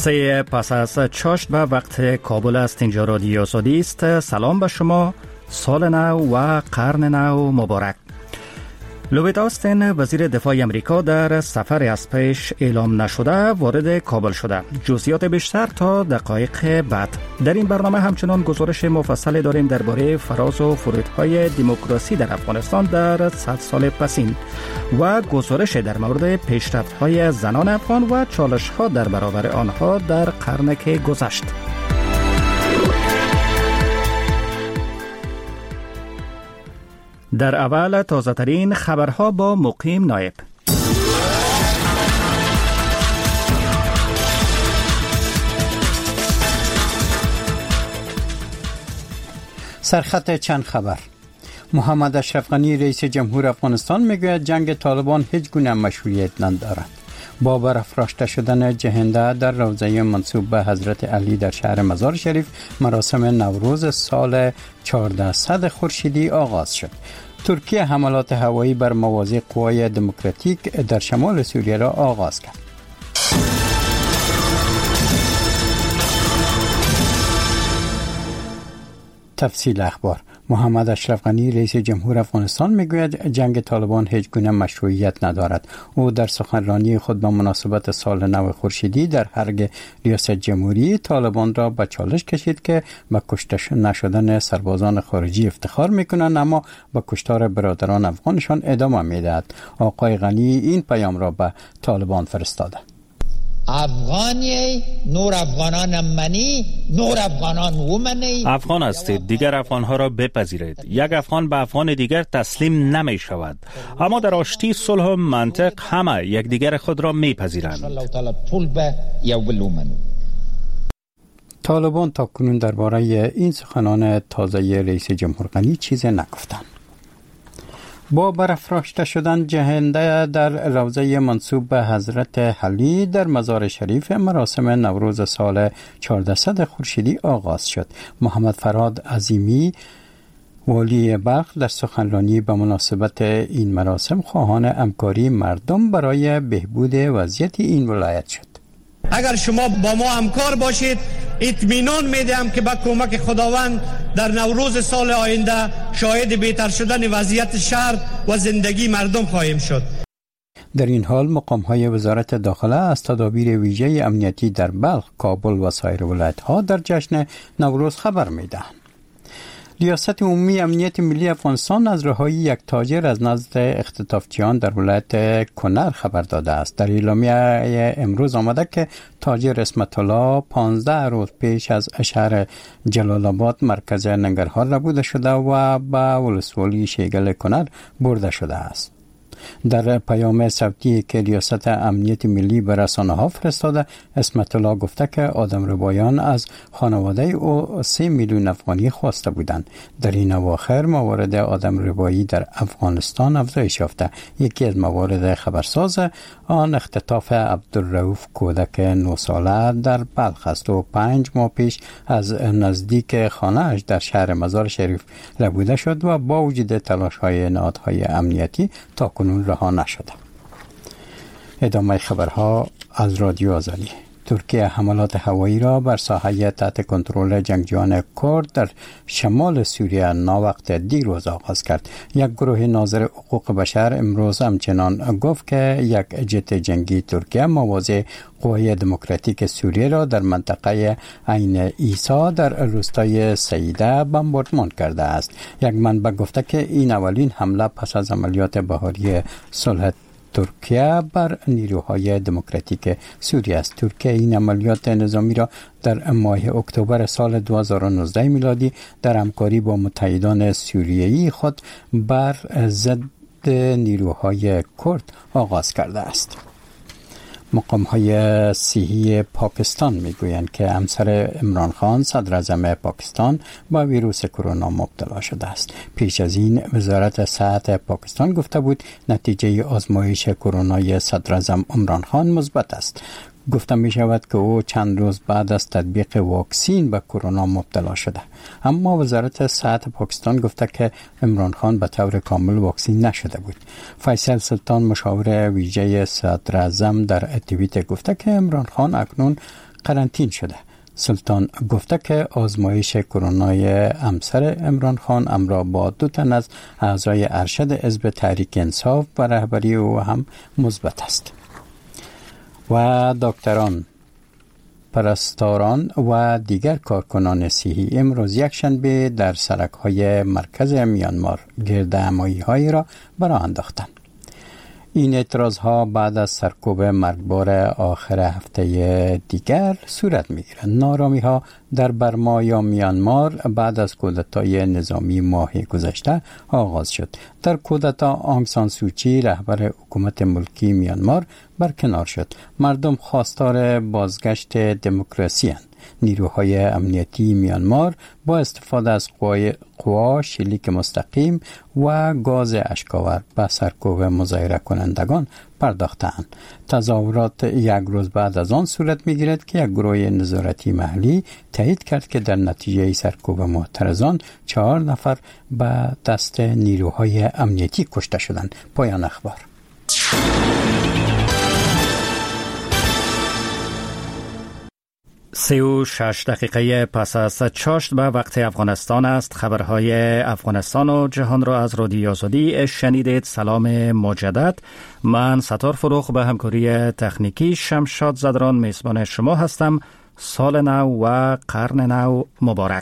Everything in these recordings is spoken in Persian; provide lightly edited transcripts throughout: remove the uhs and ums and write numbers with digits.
3 پس از چاشت به وقت کابل است. اینجا رادیو آزادی است. سلام به شما. سال نو و قرن نو مبارک. لوید آستین وزیر دفاع امریکا در سفر از پیش اعلام نشده وارد کابل شده. جزئیات بیشتر تا دقایق بعد. در این برنامه همچنان گزارش مفصل داریم درباره فراز و فرودهای دموکراسی در افغانستان در 100 سال پسین و گزارش در مورد پیشرفت‌های زنان افغان و چالش‌ها در برابر آنها در قرن که گذشت. در اول تازه‌ترین خبرها با مقیم نایب. سرخط چند خبر. محمد اشرف غنی رئیس جمهور افغانستان میگوید جنگ طالبان هیچ گونه مشروعیت ندارد. با برافراشته شدن جهنده در روضه منسوب به حضرت علی در شهر مزار شریف، مراسم نوروز سال 1400 خورشیدی آغاز شد. ترکیه حملات هوایی بر مواضع قوای دموکراتیک در شمال سوریه را آغاز کرد. تفصیل اخبار. محمد اشرف غنی رئیس جمهور افغانستان میگوید جنگ طالبان هیچ گونه مشروعیت ندارد. او در سخنرانی خود به مناسبت سال نو خورشیدی در حرگ ریاست جمهوری طالبان را به چالش کشید که به کشته نشدن سربازان خارجی افتخار میکنند، اما به کشتار برادران افغانشان ادامه میدهد. آقای غنی این پیام را به طالبان فرستاده. افغانی نور افغانان منی، نور افغانان ومنی. افغان هستید، دیگر افغانها را بپذیرید. یک افغان به افغان دیگر تسلیم نمی شود، اما در آشتی، صلح و منطق همه یک دیگر خود را می پذیرند. طالبان تا کنون درباره این سخنان تازه رئیس جمهور غنی چیزی نگفتند. با برافراشته شدن جهنده در روضه منسوب به حضرت علی در مزار شریف، مراسم نوروز سال 1400 خورشیدی آغاز شد. محمد فراد عظیمی والی بلخ در سخنرانی به مناسبت این مراسم خواهان همکاری مردم برای بهبود وضعیت این ولایت شد. اگر شما با ما همکار باشید، اطمینان میدم که با کمک خداوند در نوروز سال آینده شاهد بهتر شدن وضعیت شهر و زندگی مردم خواهیم شد. در این حال مقام‌های وزارت داخله از تدابیر ویژه امنیتی در بلخ، کابل و سایر ولایت‌ها در جشن نوروز خبر می‌دهند. ریاست عمومی امنیت ملی افغانستان از رهایی یک تاجر از نزد اختطافچیان در ولایت کنر خبر داده است. در اعلامیه امروز آمده که تاجر اسمت الله 15 روز پیش از شهر جلال آباد مرکز ننگرهار ربوده شده و به ولسوالی شیگل کنر برده شده است. در پیام صوتی که ریاست امنیت ملی به رسانه‌ها فرستاده، اسمت الله گفته که آدمربایان از خانواده او 3 میلیون افغانی خواسته بودند. در این اواخر موارد آدمربایی در افغانستان افزایش یافته. یکی از موارد خبرساز آن اختطاف عبدالرؤوف کودک 9 ساله در بلخ است و 5 ماه پیش از نزدیک خانه‌اش در شهر مزار شریف ربوده شد و با وجود تلاش‌های نهادهای امنیتی تا کنون رها نشده. ادامه خبرها از رادیو آزادی. ترکیه حملات هوایی را بر ساحه تحت کنترل جنگجویان کرد در شمال سوریه ناوقت دیروز آغاز کرد. یک گروه ناظر حقوق بشر امروز همچنان گفت که یک جت جنگی ترکیه مواضع قوای دموکراتیک سوریه را در منطقه عین عیسی در روستای سیده بمباردمان کرده است. یک منبع گفته که این اولین حمله پس از عملیات بهاری صلح ترکیه بر نیروهای دموکراتیک سوریه است. ترکیه این عملیات نظامی را در ماه اکتبر سال 2019 میلادی در همکاری با متحدان سوریه‌ای خود بر ضد نیروهای کرد آغاز کرده است. مقام‌های صحی پاکستان میگویند که همسر عمران خان صدر اعظم پاکستان با ویروس کرونا مبتلا شده است. پیش از این وزارت صحت پاکستان گفته بود نتیجه آزمایش کرونای صدر اعظم عمران خان مثبت است. گفته می شود که او چند روز بعد از تطبیق واکسین به کرونا مبتلا شده. اما وزارت صحت پاکستان گفته که عمران خان به طور کامل واکسین نشده بود. فیصل سلطان مشاور ویژه صدر اعظم در توییت گفته که عمران خان اکنون قرنطین شده. سلطان گفته که آزمایش کرونای همسر عمران خان همراه با 2 تن از اعضای ارشد حزب تحریک انصاف و رهبری او هم مثبت است. و دکتران، پرستاران و دیگر کارکنان صحی امروز یکشنبه در سرک‌های مرکز میانمار گردهمایی‌هایی را براه انداختند. این اعتراضها بعد از سرکوب مرگبار آخر هفته دیگر صورت می‌گیرد. نارامی‌ها در برما یا میانمار بعد از کودتای نظامی ماه گذشته آغاز شد. در کودتا آنگ سان سوچی رهبر حکومت ملکی میانمار برکنار شد. مردم خواستار بازگشت دموکراسی اند. نیروهای امنیتی میانمار با استفاده از قوا شلیک مستقیم و گاز اشک‌آور به سرکوب مظاهره کنندگان پرداختند. تظاهرات یک روز بعد از آن صورت می‌گیرد که یک گروه نظارتی محلی تایید کرد که در نتیجه سرکوب معترضان 4 نفر به دست نیروهای امنیتی کشته شدند. پایان اخبار. 36 دقیقه پس از چاشت به وقت افغانستان است. خبرهای افغانستان و جهان را از رادیو آزادی شنیدید. سلام مجدد. من ستار فروخ به همکاری تکنیکی شمشاد زدران میزبان شما هستم. سال نو و قرن نو مبارک.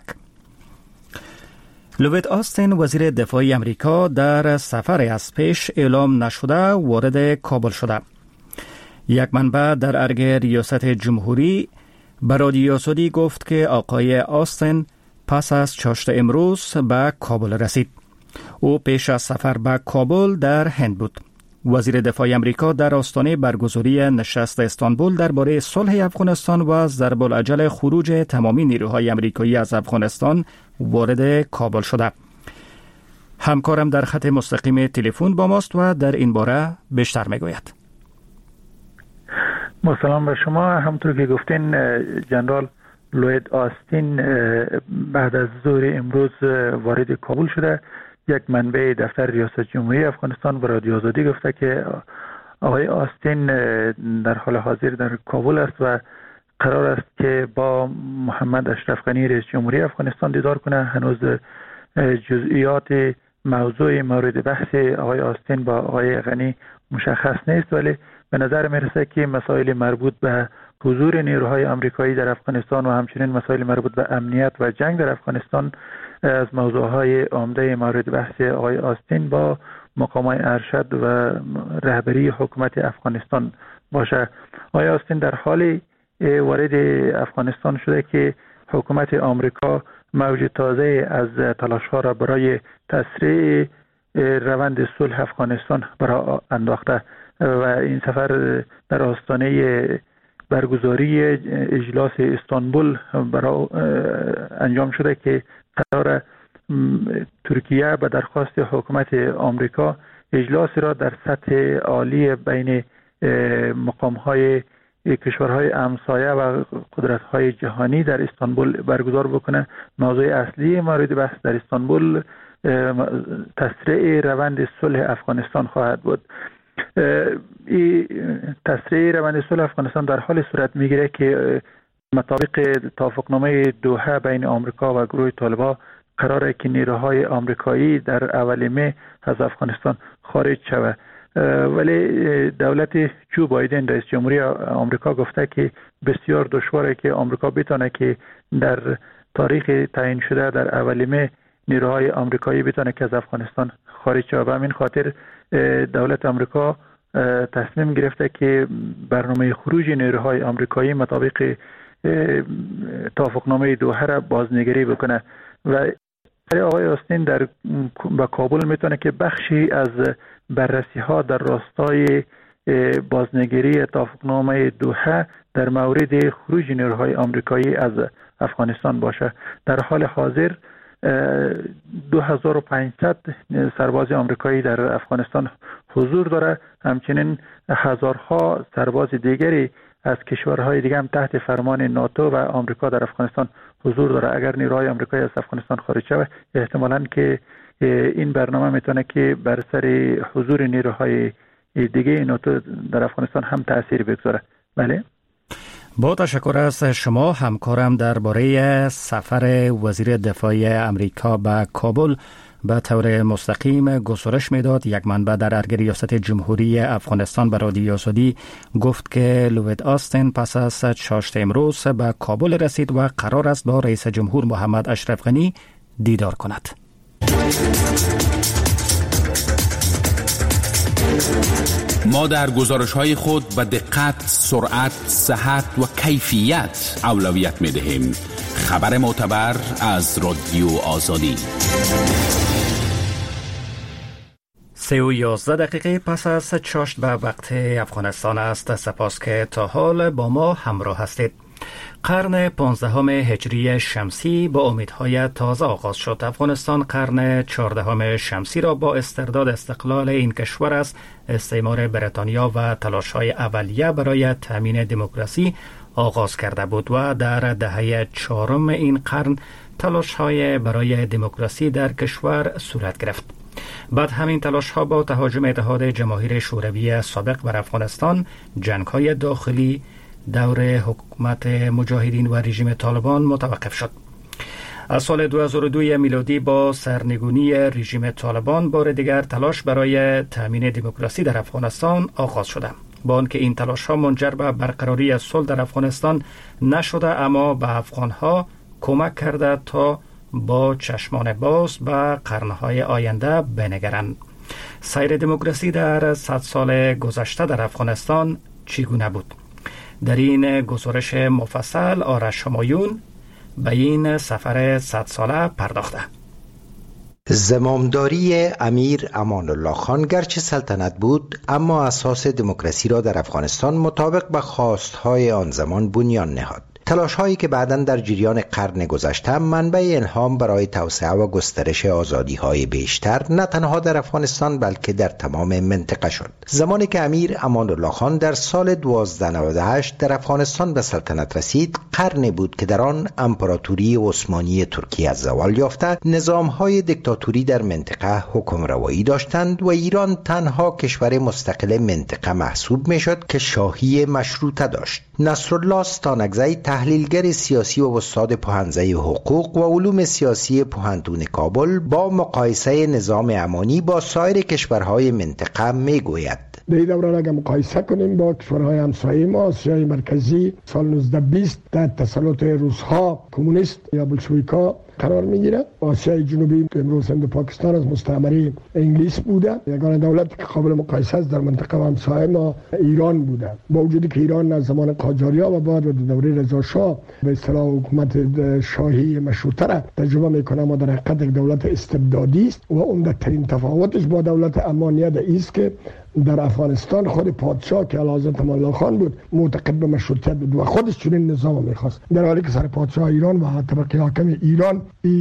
لوید آستین وزیر دفاع امریکا در سفر از پیش اعلام نشده وارد کابل شده. یک منبع در ارگ ریاست جمهوری به رادیو آزادی گفت که آقای آستین پس از چاشت امروز به کابل رسید. او پیش از سفر به کابل در هند بود. وزیر دفاع امریکا در آستانه برگزاری نشست استانبول درباره صلح افغانستان و ضرب الاجل خروج تمامی نیروهای امریکایی از افغانستان وارد کابل شده. همکارم در خط مستقیم تلفن با ماست و در این باره بیشتر میگوید. با سلام به شما. همونطور که گفتین جنرال لوید آستین بعد از ظهر امروز وارد کابل شده. یک منبع دفتر ریاست جمهوری افغانستان به رادیو آزادی گفته که آقای آستین در حال حاضر در کابل است و قرار است که با محمد اشرف غنی رئیس جمهوری افغانستان دیدار کنه. هنوز جزئیات موضوع مورد بحث آقای آستین با آقای غنی مشخص نیست، ولی به نظر میرسه که مسائل مربوط به حضور نیروهای آمریکایی در افغانستان و همچنین مسائل مربوط به امنیت و جنگ در افغانستان از موضوعهای عمده مورد بحث آقای آستین با مقامات ارشد و رهبری حکومت افغانستان باشه. آقای آستین در حال وارد افغانستان شده که حکومت آمریکا موج تازه از تلاش‌ها را برای تسریع روند صلح افغانستان برای انداخته و این سفر در آستانه برگزاری اجلاس استانبول برای انجام شده که قرار ترکیه به درخواست حکومت آمریکا اجلاسی را در سطح عالی بین مقام‌های کشورهای همسایه و قدرت‌های جهانی در استانبول برگزار بکنه. موضوع اصلی مورد بحث در استانبول تسریع روند صلح افغانستان خواهد بود. این تسریع روند صلح افغانستان در حال صورت میگیره که مطابق توافقنامه دوحه بین آمریکا و گروه طالبان قراره که نیروهای آمریکایی در اول می از افغانستان خارج شود، ولی دولت جو بایدن رئیس جمهوری آمریکا گفته که بسیار دشواره که آمریکا بتونه که در تاریخ تعیین شده در اول می نیروهای آمریکایی بتونه که از افغانستان خارج شود. به همین خاطر دولت آمریکا تصمیم گرفته که برنامه خروج نیروهای آمریکایی مطابق توافقنامه دوحه را بازنگری بکنه و آقای آستین در با کابل میتونه که بخشی از بررسی ها در راستای بازنگری توافقنامه دوحه در مورد خروج نیروهای آمریکایی از افغانستان باشه. در حال حاضر 2500 سرباز آمریکایی در افغانستان حضور داره. همچنین هزارها سرباز دیگری از کشورهای دیگه هم تحت فرمان ناتو و آمریکا در افغانستان حضور داره. اگر نیروهای آمریکایی از افغانستان خارج شود احتمالاً که این برنامه میتونه که بر سر حضور نیروهای دیگه ناتو در افغانستان هم تأثیر بگذاره. بله با تشکر از شما. همکارم درباره سفر وزیر دفاع امریکا به کابل به طور مستقیم گزارش میداد. یک منبع در ارگ ریاست جمهوری افغانستان به رادیو آزادی گفت که لوید آستین پس از چاشت امروز به کابل رسید و قرار است با رئیس جمهور محمد اشرف غنی دیدار کند. ما در گزارش‌های خود به دقت، سرعت، صحت و کیفیت اولویت می‌دهیم. خبر معتبر از رادیو آزادی. 3:11 دقیقه پس از چاشت به وقت افغانستان است. سپاس که تا حال با ما همراه هستید. قرن 15 هجری شمسی با امیدهای تازه آغاز شد. افغانستان قرن 14 شمسی را با استرداد استقلال این کشور از استعمار بریتانیا و تلاش‌های اولیه برای تامین دموکراسی آغاز کرده بود و در دهه 4 این قرن تلاش‌های برای دموکراسی در کشور صورت گرفت. بعد همین تلاش‌ها با تهاجم اتحاد جماهیر شوروی سابق بر افغانستان، جنگ‌های داخلی، دور حکومت مجاهدین و رژیم طالبان متوقف شد. از سال 2002 میلادی با سرنگونی رژیم طالبان بار دیگر تلاش برای تامین دموکراسی در افغانستان آغاز شده. با آنکه این تلاش‌ها منجر به برقراری صلح در افغانستان نشده، اما به افغان‌ها کمک کرده تا با چشمان باز به قرن‌های آینده بنگرند. سیر دموکراسی در 100 سال گذشته در افغانستان چگونه بود؟ در این گزارش مفصل آرش همایون به این سفر 100 ساله پرداخته. زمامداری امیر امان الله خان گرچه سلطنت بود، اما اساس دموکراسی را در افغانستان مطابق به خواستهای آن زمان بنیان نهاد. تلاش‌هایی که بعداً در جریان قرن گذشته منبع الهام برای توسعه و گسترش آزادی‌های بیشتر نه تنها در افغانستان بلکه در تمام منطقه شد. زمانی که امیر امان الله خان در سال 1298 در افغانستان به سلطنت رسید، قرنی بود که در آن امپراتوری عثمانی ترکیه از زوال یافته، نظام‌های دیکتاتوری در منطقه حکم روایی داشتند و ایران تنها کشور مستقل منطقه محسوب می‌شد که شاهی مشروطه داشت. نصرالله ستانکزی تحلیلگر سیاسی و استاد پوهنځی حقوق و علوم سیاسی پوهنتون کابل با مقایسه نظام امانی با سایر کشورهای منطقه میگوید: در این دوران اگر مقایسه کنیم با کشورهای همسایه ما، آسیای مرکزی سال 1920 در تسلط روس‌ها، کمونیست یا بلشویک‌ها قرار میگیره. آسیای جنوبی که امروز هند و پاکستان از مستعمره انگلیس بوده. یگانه دولتی که قابل مقایسه است در منطقه و همسایه ما ایران بوده. با وجودی که ایران از زمان قاجاریا و بعد دوره رضا شاه به اصطلاح حکومت شاهی مشروطه را تجربه میکنه، اما در حقیقت یک دولت استبدادی است و عمده‌ترین تفاوتش با دولت امانیت است که در افغانستان خود پادشاه که اعلیحضرت امان الله خان بود معتقد به مشروطیت بود و خودش چنین نظام میخواست، در حالی که سر پادشاه ایران و طبقه حاکم ایران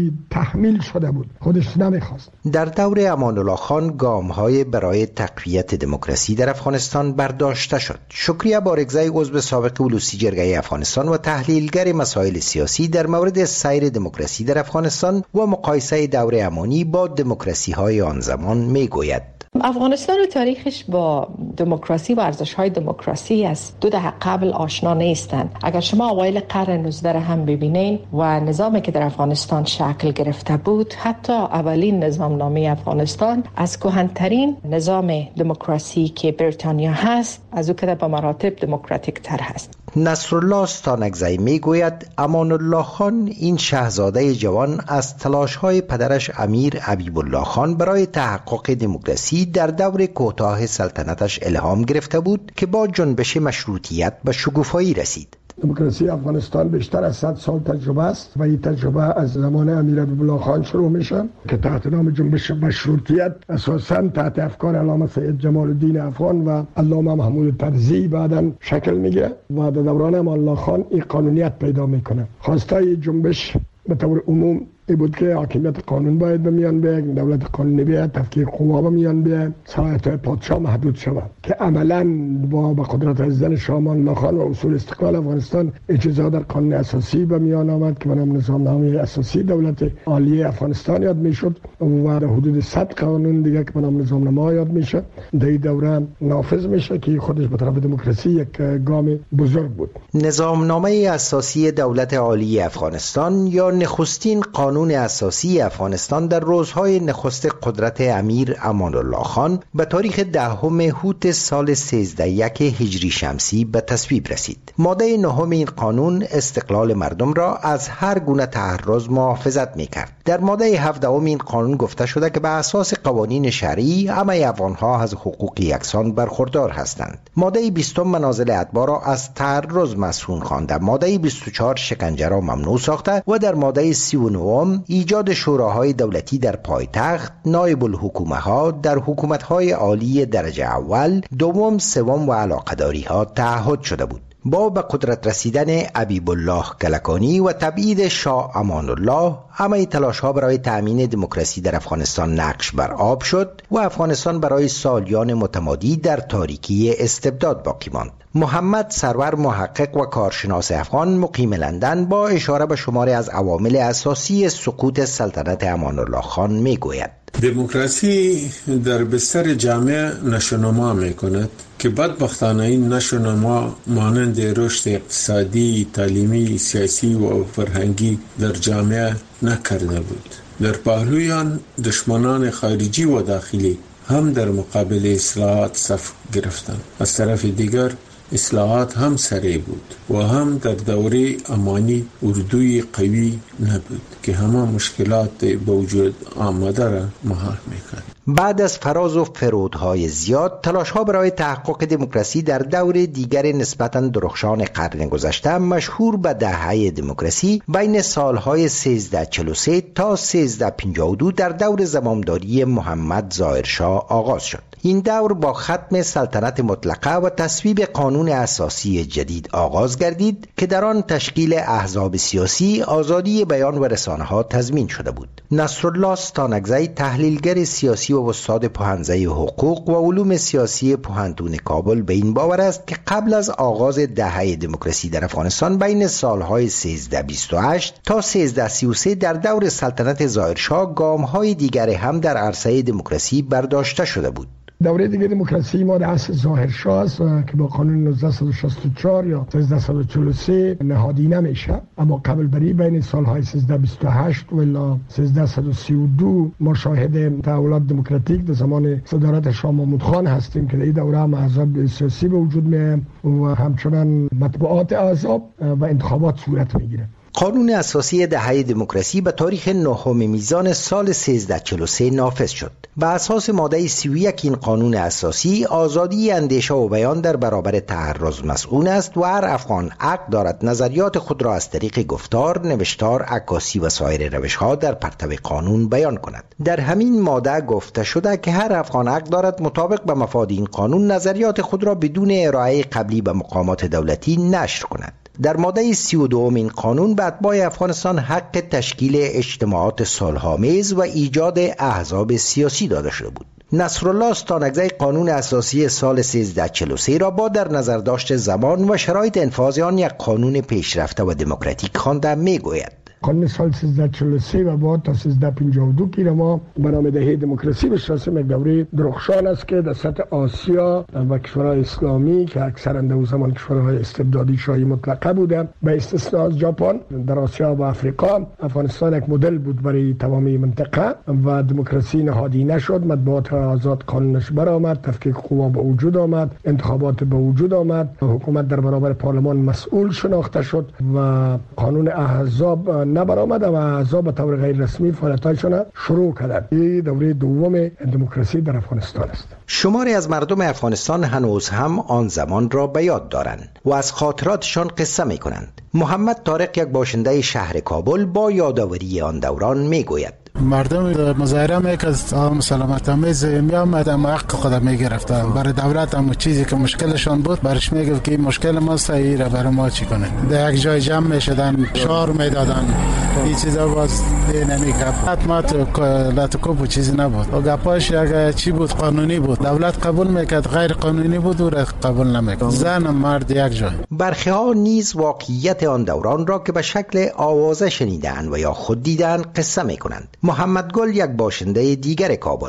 تحمیل شده بود، خودش نمیخواست. در دور امان الله خان گام‌های برای تقویت دموکراسی در افغانستان برداشته شد. شکریه بارگزی، عضو سابق اولوسی جرگه افغانستان و تحلیلگر مسائل سیاسی، در مورد سیر دموکراسی در افغانستان و مقایسه دور امانی با دموکراسی‌های آن زمان میگوید: افغانستان و تاریخش با دموکراسی و ارزش‌های دموکراسی از 2 دهه قبل آشنا نیستند. اگر شما اوایل قرن 19 هم ببینین و نظامی که در افغانستان شکل گرفته بود، حتی اولین نظامنامه افغانستان از کهن‌ترین نظام دموکراسی که بریتانیا هست، از او که به مراتب دموکراتیک تر هست. نصرالله ستانکزی میگوید امان الله خان، این شاهزاده جوان، از تلاش‌های پدرش امیر حبیب الله خان برای تحقق دموکراسی در دور کوتاه سلطنتش الهام گرفته بود که با جنبش مشروطیت به شکوفایی رسید. دموکراسی افغانستان بیشتر از 100 سال تجربه است و این تجربه از زمان امیر حبیب الله خان شروع میشه که تحت نام جنبش مشروطیت اساساً تحت افکار علامه سید جمال الدین افغان و علامه محمود طرزی بعداً شکل میگیره و در دوران امان الله خان این قانونیت پیدا میکنه. خواستای جنبش به طور عموم این بود که حاکمیت قانون باید به میان بیاید، دولت قانونی بیاید، تفکیک قوا به میان بیاید، صلاحیت‌های پادشاه محدود شود که عملاً با قدرت عزیزان شاه امان الله خان و اصول استقلال افغانستان اجازه در قانون اساسی به میان آمد که به نام نظامنامه اساسی دولت عالی افغانستان یاد میشد و در حدود 100 قانون دیگه که به نام نظامنامه یاد میشه در این دوره نافذ میشه که خودش به طرف دموکراسی یک گام بزرگ بود. نظامنامه اساسی دولت عالی افغانستان یا نخستین قانون اساسی افغانستان در روزهای نخست قدرت امیر امان الله خان به تاریخ 10 هوت سال 1301 هجری شمسی به تصویب رسید. ماده 9 این قانون استقلال مردم را از هر گونه تعرض محافظت می‌کرد. در ماده 17 این قانون گفته شده که به اساس قوانین شرعی همه افغان‌ها از حقوق یکسان برخوردار هستند. ماده 20 منازل اتباع را از تعرض مسئول خوانده. ماده 24 شکنجه را ممنوع ساخته و در ماده 39 ایجاد شوراهای دولتی در پایتخت، نایب الحکومه ها در حکومت‌های عالی درجه اول، دوم، سوم و علاقه‌داری ها تعهد شده بود. با به قدرت رسیدن حبیب الله کلکانی و تبعید شاه امان الله همه تلاش‌ها برای تأمین دموکراسی در افغانستان نقش بر آب شد و افغانستان برای سالیان متمادی در تاریکی استبداد باقی ماند. محمد سرور، محقق و کارشناس افغان مقیم لندن، با اشاره به شماری از عوامل اساسی سقوط سلطنت امان الله خان میگوید: دموکراسی در بستر جامعه نشوونما میکند که بدبختانه این نشوونما مانند رشد اقتصادی، تعلیمی، سیاسی و فرهنگی در جامعه نکرده بود. در پهلوی آن دشمنان خارجی و داخلی هم در مقابل اصلاحات صف گرفتند. از طرف دیگر اصلاحات هم سریع بود و هم در دوره امانی اردوی قوی نبود که همه مشکلات به وجود آمده را مهار میکرد. بعد از فراز و فرودهای زیاد، تلاش‌ها برای تحقق دموکراسی در دور دیگر نسبتاً درخشان قرن گذشته مشهور به دهه دموکراسی بین سالهای 1343 تا 1352 در دور زمامداری محمد ظاهرشاه آغاز شد. این دور با ختم سلطنت مطلقه و تصویب قانون اساسی جدید آغاز گردید که در آن تشکیل احزاب سیاسی، آزادی بیان و رسانه‌ها تضمین شده بود. نصرالله ستانکزی، تحلیلگر سیاسی و استاد پوهنځی حقوق و علوم سیاسی پوهنتون کابل، به این باور است که قبل از آغاز دهه دموکراسی در افغانستان بین سالهای 1328 تا 1333 در دور سلطنت ظاهرشاه گام‌های دیگر هم در عرصه دموکراسی برداشته شده بود. دوره دیگه دموکراسی ما در عصر ظاهرشاه است که با قانون 1964 یا 1343 نهادینه میشه، اما قبل بری بین سالهای 1328 و الی 1332 ما شاهد تحولات دموکراتیک در زمان صدارت شاه محمود خان هستیم که در این دوره هم احزاب سیاسی به وجود میاد و همچنان مطبوعات احزاب و انتخابات صورت میگیره. قانون اساسی دهه دموکراسی به تاریخ 9 میزان سال 1343 نافذ شد. بر اساس ماده 31 این قانون اساسی آزادی اندیشه و بیان در برابر تعرض مسئول است و هر افغان حق دارد نظریات خود را از طریق گفتار، نوشتار، عکاسی و سایر روش‌ها در پرتو قانون بیان کند. در همین ماده گفته شده که هر افغان حق دارد مطابق به مفاد این قانون نظریات خود را بدون ارائه قبلی به مقامات دولتی نشر کند. در ماده 32 این قانون به اتباع افغانستان حق تشکیل اجتماعات صلح‌آمیز و ایجاد احزاب سیاسی داده شده بود. نصرالله ستانکزی قانون اساسی سال 1343 را با در نظر داشت زمان و شرایط انفاذ آن یک قانون پیشرفته و دموکراتیک خوانده میگوید: قانون سال 1343 و بعد تا 1352 که ما به نام دهه دموکراسی بشناسیم، یک دوره درخشان است که در سطح آسیا و کشورهای اسلامی که اکثرا در زمان کشورهای استبدادی شاهی مطلقه بودند به استثناء از ژاپن، در آسیا و افریقا افغانستان یک مدل بود برای تمامی منطقه و دموکراسی نهادینه شد. مطبوعات آزاد قانونش برآمد، تفکیک قوا به وجود آمد، انتخابات به وجود آمد، حکومت در برابر پارلمان مسئول شناخته شد و قانون احزاب نبرآمد و احزاب به طور غیر رسمی فعالیت‌هایشان شروع کردند. این دوره دوم دموکراسی در افغانستان است. شماری از مردم افغانستان هنوز هم آن زمان را به یاد دارند و از خاطراتشان قصه می‌کنند. محمد طارق، یک باشنده شهر کابل، با یادآوری آن دوران میگوید: مردم مظاهره میکرد، عوام سلامت آمیز میآمدن، حق خود میگرفتن. برای دولت هم چیزی که مشکلشان بود برش میگفت که مشکل ما صحیح را برای ما چی کنه. در یک جای جمع میشدن، شعار میدادن این چیزا باز نمیگه. حتما لاتوکوب و چیزی نبود و گپاش اگه چی بود قانونی بود دولت قبول میکرد، غیر قانونی بود او را قبول نمیکرد. زن مرد یک جای. برخی ها نیز واقعیت آن دوران را که به شکل آوازه شنیدن و یا خود دیدن قصه میکنند. محمد گل یک باشنده دیگر کابل.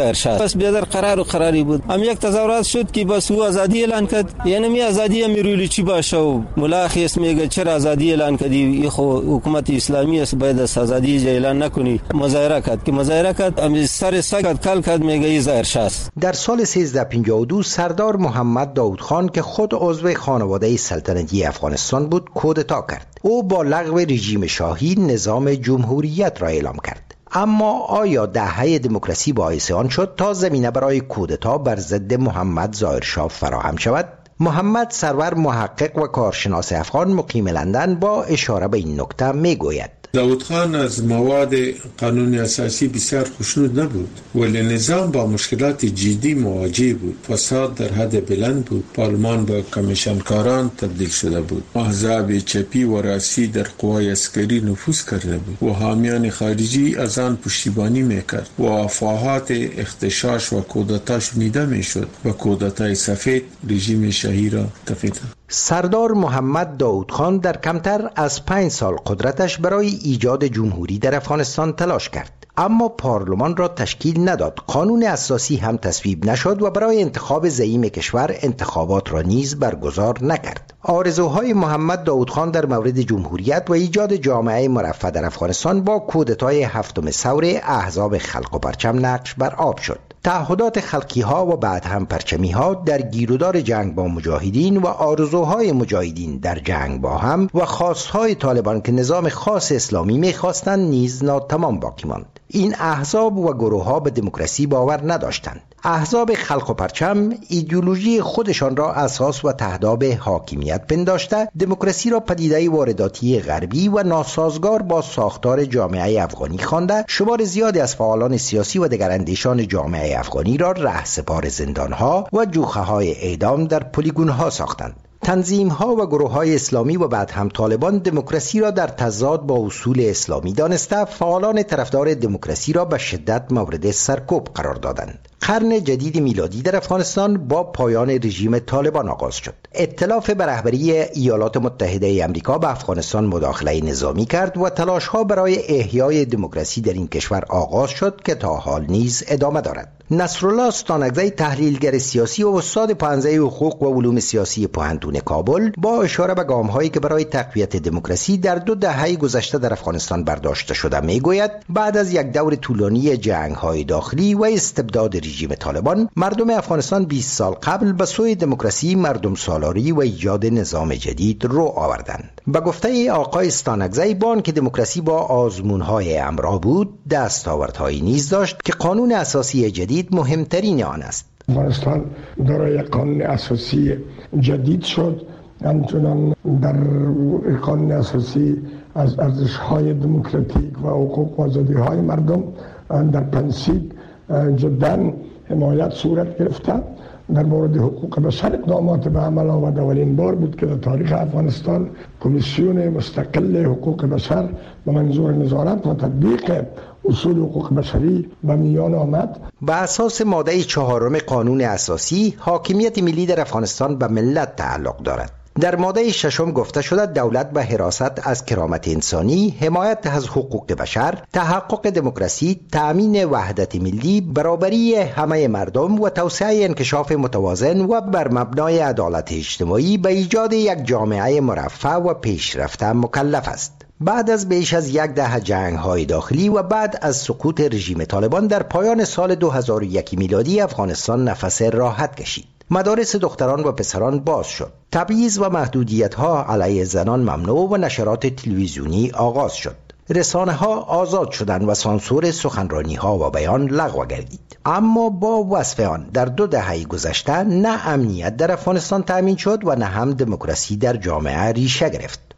بس بیادر قراری بود. هم یک تظاهرات شد که بس او آزادی اعلان کرد. یعنی می آزادی میرولی چی باشه و ملاخص میگه چرا آزادی اعلان کردی؟ خو حکومت اسلامی است باید آزادی اعلان نکنی. مظاهره کرد که مظاهره کرد هم سر ساکت کل کرد میگه زهرشاست. در سال 1352 سردار محمد داود خان که خود عضو خانواده سلطنتی افغانستان بود کودتا کرد. او با لغو رژیم شاهی نظام جمهوریت را اعلام کرد. اما آیا دهه دموکراسی باعث آن شد تا زمینه برای کودتا بر ضد محمد ظاهرشاه فراهم شود؟ محمد سرور محقق و کارشناس افغان مقیم لندن با اشاره به این نکته میگوید: داود خان از مواد قانون اساسی بسیار خوشنود نبود، ولی نظام با مشکلات جدی مواجه بود. فساد در حد بلند بود. پارلمان به کمیشنکاران تبدیل شده بود. احزاب چپی و راسی در قوای عسکری نفوذ کرده بود و حامیان خارجی از آن پشتیبانی میکرد و افواهات اغتشاش و کودتا شنیده میشد و کودتای سفید رژیم شاهی را تقویت. سردار محمد داود خان در کمتر از 5 سال قدرتش برای ایجاد جمهوری در افغانستان تلاش کرد، اما پارلمان را تشکیل نداد. قانون اساسی هم تصویب نشد و برای انتخاب زعیم کشور انتخابات را نیز برگزار نکرد. آرزوهای محمد داود خان در مورد جمهوریت و ایجاد جامعه مرفه در افغانستان با کودتای 7 ثور احزاب خلق و پرچم نقش بر آب شد. تعهدات خلقی ها و بعد هم پرچمی ها در گیرودار جنگ با مجاهدین و آرزوهای مجاهدین در جنگ با هم و خواستهای طالبان که نظام خاص اسلامی می‌خواستند نیز ناتمام باقی ماند. این احزاب و گروه ها به دموکراسی باور نداشتند. احزاب خلق و پرچم ایدئولوژی خودشان را اساس و تهداب حاکمیت پنداشته دموکراسی را پدیده وارداتی غربی و ناسازگار با ساختار جامعه افغانی خوانده شمار زیادی از فعالان سیاسی و دیگر اندیشان جامعه افغانی را رهسپار زندانها و جوخه‌های اعدام در پلیگون‌ها ساختند. تنظیم‌ها و گروه‌های اسلامی و بعد هم طالبان دموکراسی را در تضاد با اصول اسلامی دانسته فعالان طرفدار دموکراسی را به شدت مورد سرکوب قرار دادند. قرن جدید میلادی در افغانستان با پایان رژیم طالبان آغاز شد. ائتلاف به رهبری ایالات متحده آمریکا به افغانستان مداخله نظامی کرد و تلاش‌ها برای احیای دموکراسی در این کشور آغاز شد که تا حال نیز ادامه دارد. نصرالله استانکزی تحلیلگر سیاسی و استاد پانزه حقوق و علوم سیاسی پوهنتون کابل با اشاره به گام‌هایی که برای تقویت دموکراسی در 2 دهه گذشته در افغانستان برداشته شده میگوید بعد از یک دور طولانی جنگ‌های داخلی و استبداد رژیم طالبان مردم افغانستان 20 سال قبل به سوی دموکراسی، مردم سالاری و ایجاد نظام جدید رو آوردند. به گفته آقای استانکزی بان که دموکراسی با آزمون‌های امرا بود، دستاوردهایی نیز داشت که قانون اساسی جدید مهمترین آن است. افغانستان دارای قانون اساسی جدید شد. همچنان در قانون اساسی از ارزش‌های دموکراتیک و حقوق و آزادی‌های مردم در پرینسیپ جدا حمایت صورت گرفته. در مورد حقوق بشر اقدامات به عمل آمد. اولین بار بود که در تاریخ افغانستان کمیسیون مستقل حقوق بشر به منظور نظارت و تطبیق اصول حقوق بشری به میان آمد. به اساس ماده 4 قانون اساسی حاکمیت ملی در افغانستان به ملت تعلق دارد. در ماده 6 گفته شده دولت به حراست از کرامت انسانی، حمایت از حقوق بشر، تحقق دموکراسی، تأمین وحدت ملی، برابری همه مردم و توسعه انکشاف متوازن و بر مبنای عدالت اجتماعی به ایجاد یک جامعه مرفه و پیشرفته مکلف است. بعد از بیش از 1 دهه جنگ‌های داخلی و بعد از سقوط رژیم طالبان در پایان سال 2001 میلادی افغانستان نفس راحت کشید. مدارس دختران و پسران باز شد. تبعیض و محدودیت‌ها علیه زنان ممنوع و نشرات تلویزیونی آغاز شد. رسانه‌ها آزاد شدند و سانسور سخنرانی‌ها و بیان لغو گردید. اما با وصف آن در 2 دهه گذشته نه امنیت در افغانستان تأمین شد و نه هم دموکراسی در جامعه ریشه گرفت.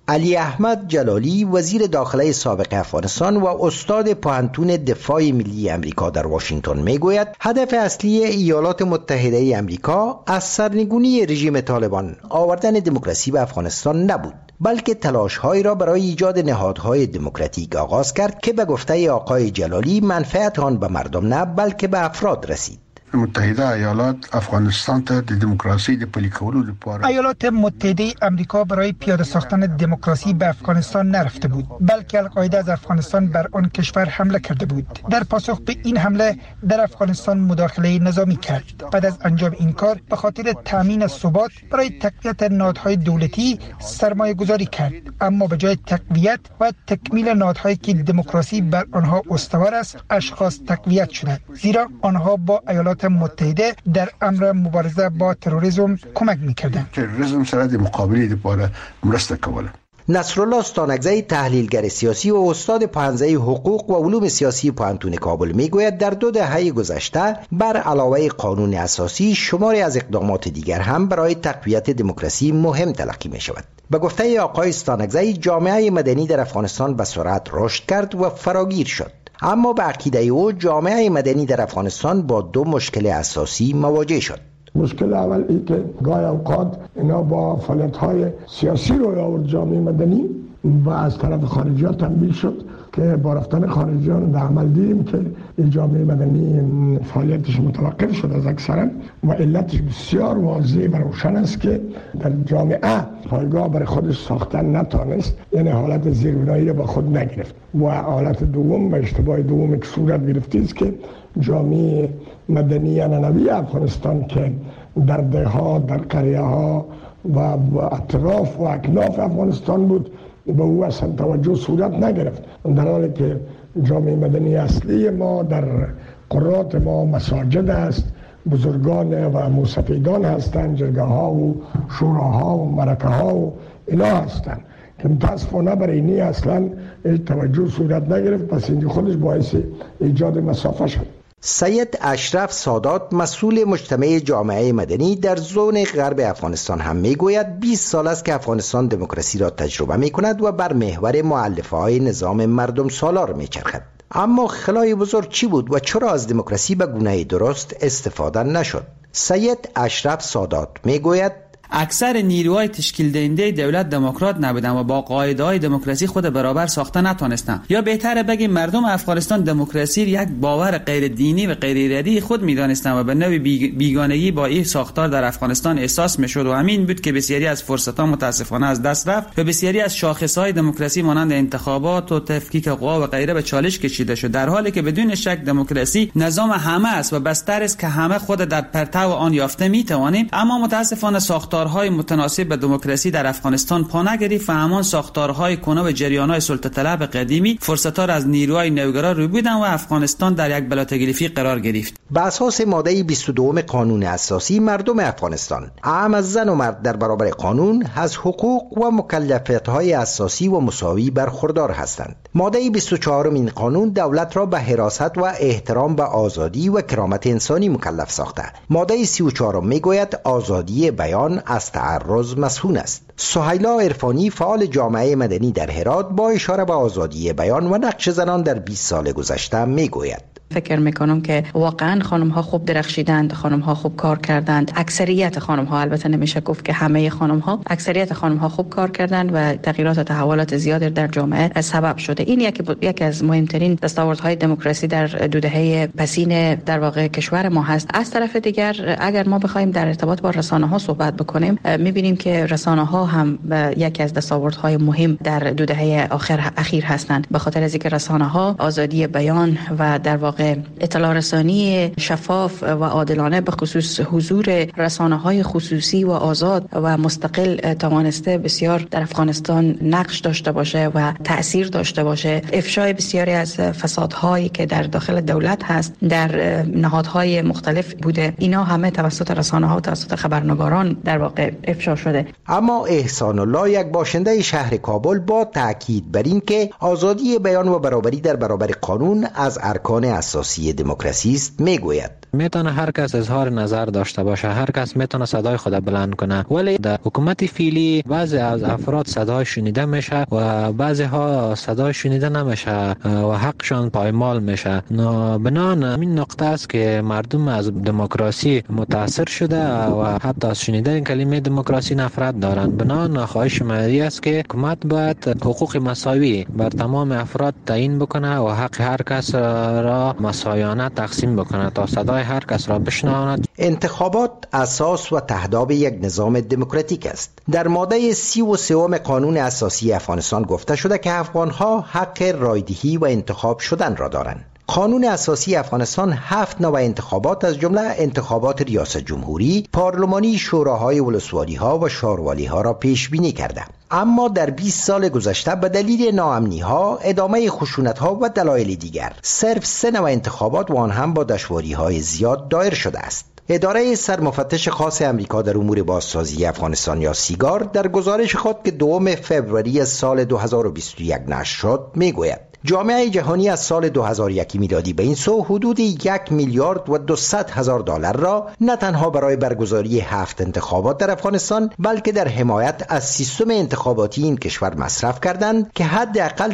علی احمد جلالی وزیر داخله سابق افغانستان و استاد پوهنتون دفاع ملی امریکا در واشنگتن میگوید هدف اصلی ایالات متحده امریکا از سرنگونی رژیم طالبان آوردن دموکراسی به افغانستان نبود، بلکه تلاش‌هایی را برای ایجاد نهادهای دموکراتیک آغاز کرد که به گفته آقای جلالی منفعت آن به مردم نه بلکه به افراد رسید. متحده ایالات افغانستان ته د دموکراسي د پلي کولو لپاره ایالات متحده آمریکا برای پیاده ساختن دموکراسی به افغانستان نرفته بود، بلکه القاعده از افغانستان بر آن کشور حمله کرده بود. در پاسخ به این حمله در افغانستان مداخله نظامی کرد. بعد از انجام این کار به خاطر تامین ثبات برای تقویت نهادهای دولتی سرمایه گذاری کرد، اما به جای تقویت و تکمیل نهادهایی که دموکراسی بر آنها استوار است اشخاص تقویت شدند، زیرا آنها با ایالات متحده در امر مبارزه با تروریسم کمک می‌کردند. تروریسم سره د مقابله لپاره مرسته کوله. نصرالله استانکزی تحلیلگر سیاسی و استاد پوهنځی حقوق و علوم سیاسی پوهنتون کابل میگوید در 2 دهه گذشته بر علاوه قانون اساسی شماری از اقدامات دیگر هم برای تقویت دموکراسی مهم تلقی می شود. به گفته آقای استانکزی جامعه مدنی در افغانستان به سرعت رشد کرد و فراگیر شد، اما به عقیده او جامعه مدنی در افغانستان با 2 مشکل اساسی مواجه شد. مشکل اول این که گاهی اوقات اینا با فعالیت‌های سیاسی روی آورد جامعه مدنی و از طرف خارجی‌ها تنبیه شد که با رفتن خارجیان در عمل دیدیم که این جامعه مدنی فعالیتش متوقف شد از اکثرا و علتش بسیار واضح و روشن است که در جامعه پایگاه برای خودش ساختن نتانست، یعنی حالت زیربنایی را با خود نگرفت. و حالت دوم و اشتباه دوم که صورت گرفته است که جامعه مدنی عنعنوی افغانستان که در دهها، در قریه ها و اطراف و اکناف افغانستان بود به او اصلا توجه صورت نگرفت، در حالی که جامعه مدنی اصلی ما در قرات ما مساجد است، بزرگان و موسفیدان هستند، جرگه ها و شوراها و مرکه ها و اینا هستند که متاسفانه برای اینی اصلا توجه صورت نگرفت، پس این خودش باعث ایجاد مسافه شد. سید اشرف سادات مسئول مجتمع جامعه مدنی در زون غرب افغانستان هم میگوید 20 سال است که افغانستان دموکراسی را تجربه می کند و بر محور مؤلفه های نظام مردم سالار می چرخد. اما خلای بزرگ چی بود و چرا از دموکراسی به گونه درست استفاده نشد؟ سید اشرف سادات میگوید اکثر نیروهای تشکیل دهنده دولت دموکرات نبودند و با قاعده‌های دموکراسی خود برابر ساخته نتونستند، یا بهتره بگیم مردم افغانستان دموکراسی یک باور غیر دینی و غیر ارادی خود می‌دانستند و به نوعی بیگانگی با این ساختار در افغانستان احساس می‌شد و همین بود که بسیاری از فرصت‌ها متاسفانه از دست رفت و بسیاری از شاخص‌های دموکراسی مانند انتخابات و تفکیک قوا و غیره به چالش کشیده شد، در حالی که بدون شک دموکراسی نظام همه است و بستر است که همه خود در پرتو آن یافته می‌توانیم، اما متاسفانه ساختارهای متناسب به دموکراسی در افغانستان پا نگرفت و همان ساختارهای کهنه و جریان‌های سلطه طلب قدیمی فرصت‌ها را از نیروهای نوگرا روی بودند و افغانستان در یک بلاتکلیفی قرار گرفت. بر اساس ماده 22 قانون اساسی مردم افغانستان اعم از زن و مرد در برابر قانون از حقوق و مکلفیت‌های اساسی و مساوی برخوردار هستند. ماده 24 این قانون دولت را به حراست و احترام به آزادی و کرامت انسانی مکلف ساخته. ماده 34 میگوید آزادی بیان از تعرض مسئول است. سهیلا عرفانی فعال جامعه مدنی در هرات با اشاره به آزادی بیان و نقش زنان در 20 سال گذشته میگوید فکر میکنم که واقعا خانم ها خوب درخشیدند، خانم ها خوب کار کردند. اکثریت خانم ها، البته نمیشه گفت که همه خانم ها، اکثریت خانم ها خوب کار کردند و تغییرات و تحولات زیادی در جامعه سبب شده. این یکی از مهمترین دستاوردهای دموکراسی در 2 دهه پسین در واقع کشور ما هست. از طرف دیگر اگر ما بخوایم در ارتباط با رسانه ها صحبت بکنیم، میبینیم که رسانه ها هم یکی از دستاوردهای مهم در 2 دهه اخیر هستند، به خاطر از اینکه رسانه ها آزادی بیان و در واقع اطلاع رسانی شفاف و عادلانه به خصوص حضور رسانه‌های خصوصی و آزاد و مستقل توانسته بسیار در افغانستان نقش داشته باشه و تأثیر داشته باشه. افشای بسیاری از فسادهایی که در داخل دولت هست در نهادهای مختلف بوده، اینا همه توسط رسانه‌ها و توسط خبرنگاران در واقع افشا شده. اما احسان الله، یک باشنده شهر کابل، با تاکید بر این که آزادی بیان و برابری در برابر قانون از ارکان اساسی دموکراسی است میگوید میتونه هر کس اظهار نظر داشته باشه، هر کس میتونه صدای خود بلند کنه، ولی در حکومت فعلی بعضی از افراد صدای شنیده میشه و بعضی ها صدای شنیده نمیشه و حقشان پایمال میشه. بنان این نقطه است که مردم از دموکراسی متاثر شده و حتی از شنیدن کلمه دموکراسی نفرت دارند. بنان خواهش من است که حکومت باید حقوق مساوی بر تمام افراد تعیین بکنه و حق هر کس را مساویانه تقسیم بکنه تا صدای هر کس را بشنواند. انتخابات اساس و تهداب یک نظام دموکراتیک است. در ماده 33 قانون اساسی افغانستان گفته شده که افغان‌ها حق رایدهی و انتخاب شدن را دارند. قانون اساسی افغانستان 7 نوع انتخابات از جمله انتخابات ریاست جمهوری، پارلمانی، شوراهای ولسوالی‌ها و شاروالی‌ها را پیش بینی کرده. اما در 20 سال گذشته به دلیل ناامنی‌ها، ادامه خشونت‌ها و دلایل دیگر صرف 3 نوع انتخابات و آن هم با دشواری‌های زیاد دایر شده است. اداره سرمفتش خاص امریکا در امور بازسازی افغانستان یا سیگار در گزارش خود که 2 فوریه سال 2021 نشر شد میگوید جامعه جهانی از سال 2001 میلادی به این سو حدود 1 میلیارد و 200 هزار دلار را نه تنها برای برگزاری 7 انتخابات در افغانستان بلکه در حمایت از سیستم انتخاباتی این کشور مصرف کردند که حداقل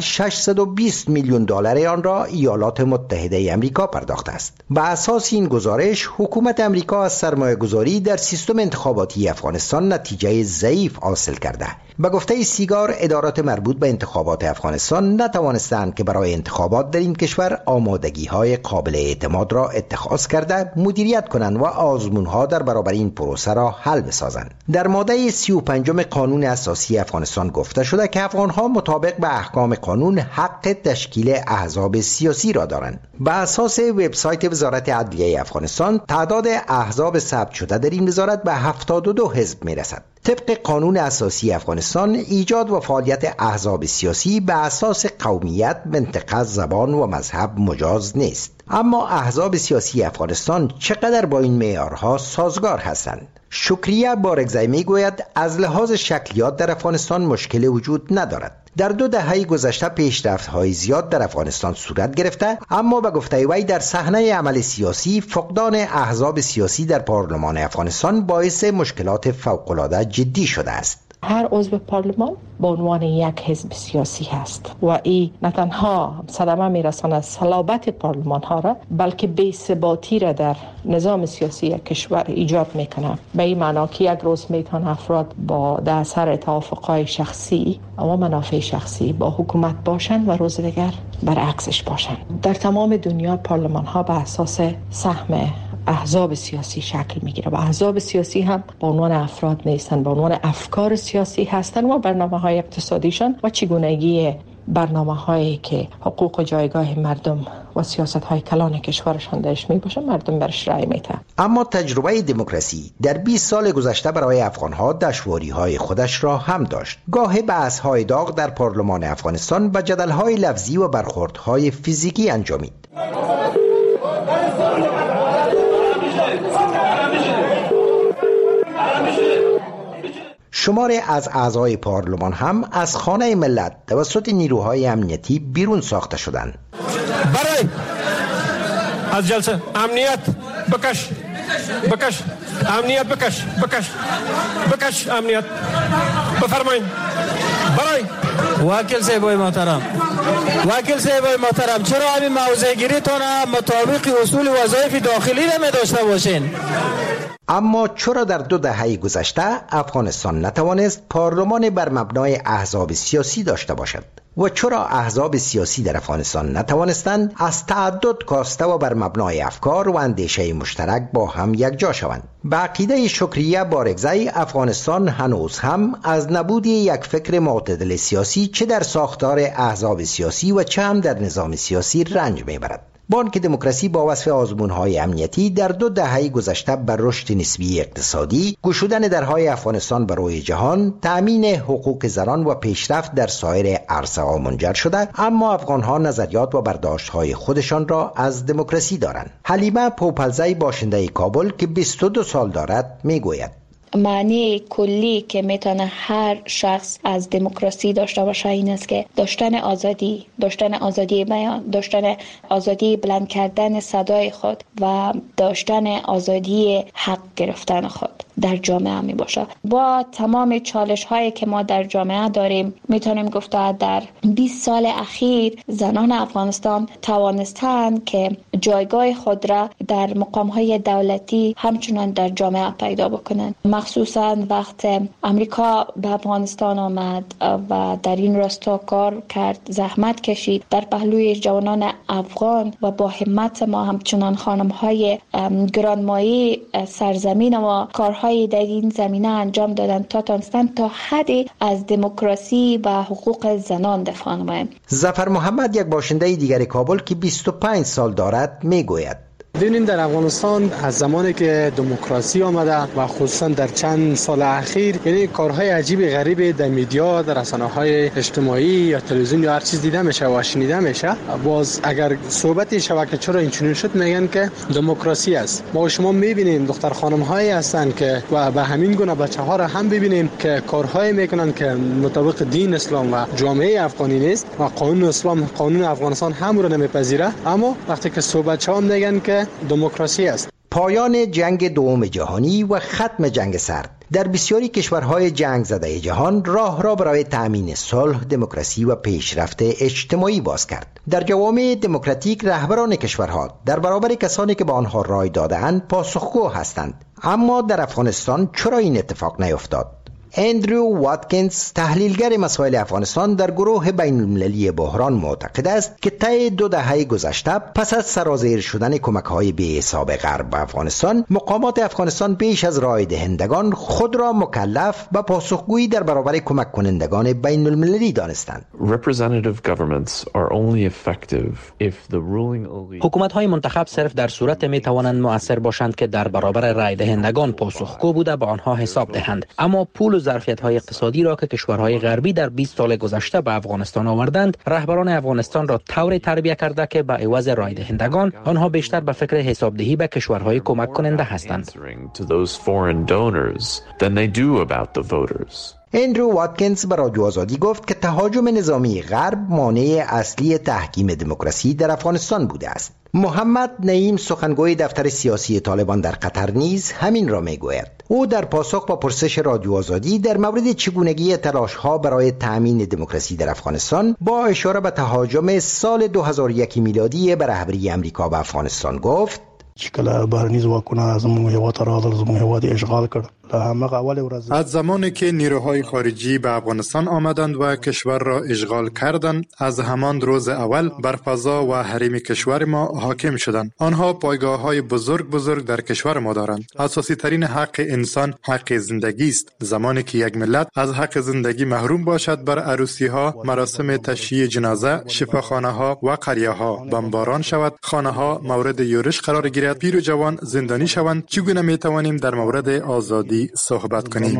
620 میلیون دلار آن را ایالات متحده آمریکا پرداخته است. بر اساس این گزارش حکومت آمریکا از سرمایه‌گذاری در سیستم انتخاباتی افغانستان نتیجه ضعیف حاصل کرده. به گفته سیگار، ادارات مربوط به انتخابات افغانستان نتوانستند که برای انتخابات در این کشور آمادگی‌های قابل اعتماد را اتخاذ کرده مدیریت کنند و آزمون‌ها در برابر این پروسه را حل بسازند. در ماده 35 قانون اساسی افغانستان گفته شده که افغان‌ها مطابق به احکام قانون حق تشکیل احزاب سیاسی را دارند. به اساس وبسایت وزارت عدلیه افغانستان تعداد احزاب ثبت شده در این وزارت به 72 حزب میرسد. طبق قانون اساسی افغانستان ایجاد و فعالیت احزاب سیاسی به اساس قومیت، منطقه، زبان و مذهب مجاز نیست. اما احزاب سیاسی افغانستان چقدر با این معیارها سازگار هستند؟ شکریه بارگزئی میگوید از لحاظ شکلیات در افغانستان مشکل وجود ندارد. در 2 دهه گذشته پیشرفت‌های زیاد در افغانستان صورت گرفته، اما به گفته وی در صحنه عمل سیاسی فقدان احزاب سیاسی در پارلمان افغانستان باعث مشکلات فوق‌العاده جدی شده است. هر عضو پارلمان به عنوان یک حزب سیاسی هست و این نه تنها صدمه میرساند صلابت پارلمان ها را بلکه بی‌ثباتی را در نظام سیاسی کشور ایجاد میکنه. به این معنا که یک روز میتونه افراد با در اثر توافقهای شخصی و منافع شخصی با حکومت باشند و روز دیگر برعکسش باشند. در تمام دنیا پارلمان ها به اساس سهم احزاب سیاسی شکل میگیره و احزاب سیاسی هم به عنوان افراد نیستن، به عنوان افکار سیاسی هستن و برنامه‌های اقتصادیشان و چگونگی برنامه‌هایی که حقوق و جایگاه مردم و سیاست‌های کلان کشورشان درش میباشه مردم برش رأی میده. اما تجربه دموکراسی در 20 سال گذشته برای افغان‌ها دشواری‌های خودش را هم داشت. گاه بحث‌های داغ در پارلمان افغانستان و جدل‌های لفظی و برخوردهای فیزیکی انجامید. شماری از اعضای پارلمان هم از خانه ملت توسط نیروهای امنیتی بیرون ساخته شدند. برای از جلسه امنیت بکش امنیت بکش امنیت بفرمایید. برای وکیل صاحبای محترم چرا همین موضع گیریتون مطابق اصول وظایف داخلی نمی داشته باشین؟ اما چرا در 2 دهه گذشته افغانستان نتوانست پارلمان بر مبنای احزاب سیاسی داشته باشد؟ و چرا احزاب سیاسی در افغانستان نتوانستند از تعدد کاسته و بر مبنای افکار و اندیشه مشترک با هم یکجا شوند؟ به عقیده شکریه بارگزئی افغانستان هنوز هم از نبود یک فکر معتدل سیاسی چه در ساختار احزاب سیاسی و چه هم در نظام سیاسی رنج میبرد. بانک دموکراسی با وصف آزمون‌های امنیتی در 2 دهه گذشته بر رشد نسبی اقتصادی، گشودن درهای افغانستان به روی جهان، تأمین حقوق زنان و پیشرفت در سایر عرصه‌ها منجر شده، اما افغان‌ها نظریات و برداشت‌های خودشان را از دموکراسی دارند. حلیمه پوپلزئی باشنده کابل که 22 سال دارد میگوید معنی کلی که میتونه هر شخص از دموکراسی داشته باشه این است که داشتن آزادی بیان، داشتن آزادی بلند کردن صدای خود و داشتن آزادی حق گرفتن خود در جامعه می باشه. با تمام چالش هایی که ما در جامعه داریم میتونیم گفت در 20 سال اخیر زنان افغانستان توانستند که جایگاه خود را در مقام های دولتی همچنان در جامعه پیدا بکنند. مخصوصا وقت امریکا به افغانستان آمد و در این راستا کار کرد، زحمت کشید در پهلوی جوانان افغان و با همت ما همچنان خانم های گرانمایه سرزمین ما کارهای در این زمینه انجام دادن تا تونستن تا حدی از دموکراسی و حقوق زنان دفاع نمایند. ظفر محمد یک باشنده دیگر کابل که 25 سال دارد میگوید ببینیم در افغانستان از زمانی که دموکراسی آمده و خصوصا در چند سال اخیر یعنی کارهای عجیب غریب در میدیا، در رسانه‌های اجتماعی یا تلویزیون یا هر چیز دیده میشه و شنیده میشه. باز اگر صحبتی شود که چرا اینچنین شد میگن که دموکراسی است. ما شما میبینیم دختر خانم‌هایی هستند که و به همین گونه بچه‌ها را هم ببینیم که کارهای میکنن که مطابق دین اسلام و جامعه افغانی نیست و قانون اسلام، قانون افغانستان هم رو نمیپذیره، اما وقتی که صحبت شما میگن که دموکراسی است. پایان جنگ دوم جهانی و ختم جنگ سرد در بسیاری کشورهای جنگ زده جهان راه را برای تأمین صلح، دموکراسی و پیشرفت اجتماعی باز کرد. در جوامع دموکراتیک رهبران کشورها در برابر کسانی که به آنها رای داده‌اند پاسخگو هستند. اما در افغانستان چرا این اتفاق نیفتاد؟ اندرو واتکینز تحلیلگر مسائل افغانستان در گروه بین المللی بحران معتقد است که طی 2 دهه گذشته پس از سرازیر شدن کمک‌های بی‌حساب غرب به افغانستان، مقامات افغانستان بیش از رای دهندگان خود را مکلف به پاسخگویی در برابر کمک کنندگان بین المللی دانستند. حکومت‌های منتخب صرف در صورت می‌توانند مؤثر باشند که در برابر رای دهندگان پاسخگو بوده به آنها حساب دهند. اما پول و ظرفیت‌های اقتصادی را که کشورهای غربی در 20 سال گذشته به افغانستان آوردند، رهبران افغانستان را طوری تربیت کرده که به عوض رای دهندگان آنها بیشتر به فکر حسابدهی به کشورهای کمک کننده هستند. اندرو واتکینز به رادیو آزادی گفت که تهاجم نظامی غرب مانع اصلی تحکیم دموکراسی در افغانستان بوده است. محمد نعیم سخنگوی دفتر سیاسی طالبان در قطر نیز همین را میگوید. او در پاسخ با پرسش رادیو آزادی در مورد چگونگی تلاش‌ها برای تأمین دموکراسی در افغانستان با اشاره به تهاجم سال 2001 میلادی به رهبری امریکا به افغانستان گفت: چې کله بهرني ځواکونه زموږ هیواد راغلل، زموږ هیواد اشغال کړ. از زمانی که نیروهای خارجی به افغانستان آمدند و کشور را اشغال کردند، از همان روز اول بر فضا و حریم کشور ما حاکم شدند. آنها پایگاه‌های بزرگ در کشور ما دارند. اساسی ترین حق انسان حق زندگی است. زمانی که یک ملت از حق زندگی محروم باشد، بر عروسی‌ها، مراسم تشییع جنازه، شفاخانه‌ها و قریه‌ها بمباران شود، خانه‌ها مورد یورش قرار گیرد، پیر و جوان زندانی شوند، چگونه می‌توانیم در مورد آزادی صحبت کنیم؟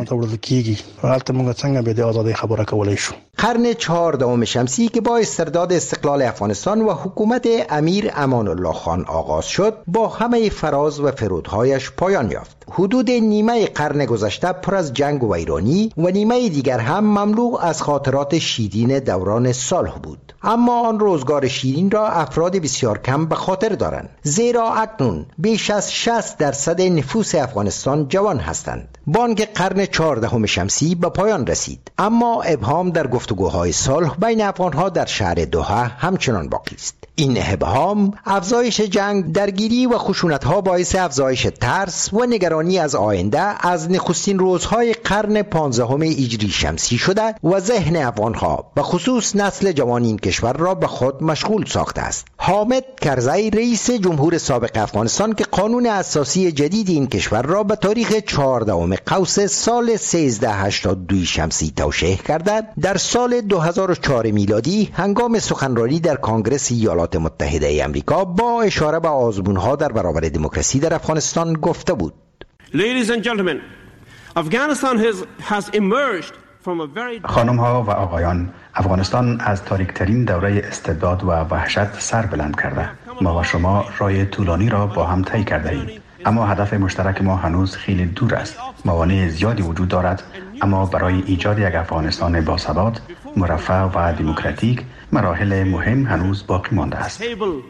قرن 14 شمسی که با استرداد استقلال افغانستان و حکومت امیر امان الله خان آغاز شد، با همه فراز و فرودهایش پایان یافت. حدود نیمه قرن گذشته پر از جنگ و ویرانی و نیمه دیگر هم مملو از خاطرات شیرین دوران صلح بود. اما آن روزگار شیرین را افراد بسیار کم به خاطر دارند، زیرا اکنون بیش از 60% نفوس افغانستان جوان هستند. بانک قرن 14 شمسی به پایان رسید، اما ابهام در گفتگوهای صلح بین افغانها در شهر دوحه همچنان باقی است. این ابهام، افزایش جنگ، درگیری و خشونت‌ها باعث افزایش ترس و نگرانی از آینده از نخستین روزهای قرن 15 هجری شمسی شده و ذهن افغانها به خصوص نسل جوان این کشور را به خود مشغول ساخته است. حامد کرزی رئیس جمهور سابق افغانستان که قانون اساسی جدید این کشور را به تاریخ 14 قوس سال 1382 شمسی توشیح کرده، در سال 2004 میلادی هنگام سخنرانی در کنگره ایالات متحده آمریکا با اشاره به آزمون‌ها در برابر دموکراسی در افغانستان گفته بود: Ladies and gentlemen, Afghanistan has emerged from a very خانم‌ها و آقایان، افغانستان از تاریک‌ترین دوره استبداد و وحشت سر بلند کرده. ما و شما راه طولانی را با هم طی کرده ایم. اما هدف مشترک ما هنوز خیلی دور است. موانع زیادی وجود دارد، اما برای ایجاد یک افغانستان باثبات، مرفه و دموکراتیک مراحل مهم هنوز باقی مانده است.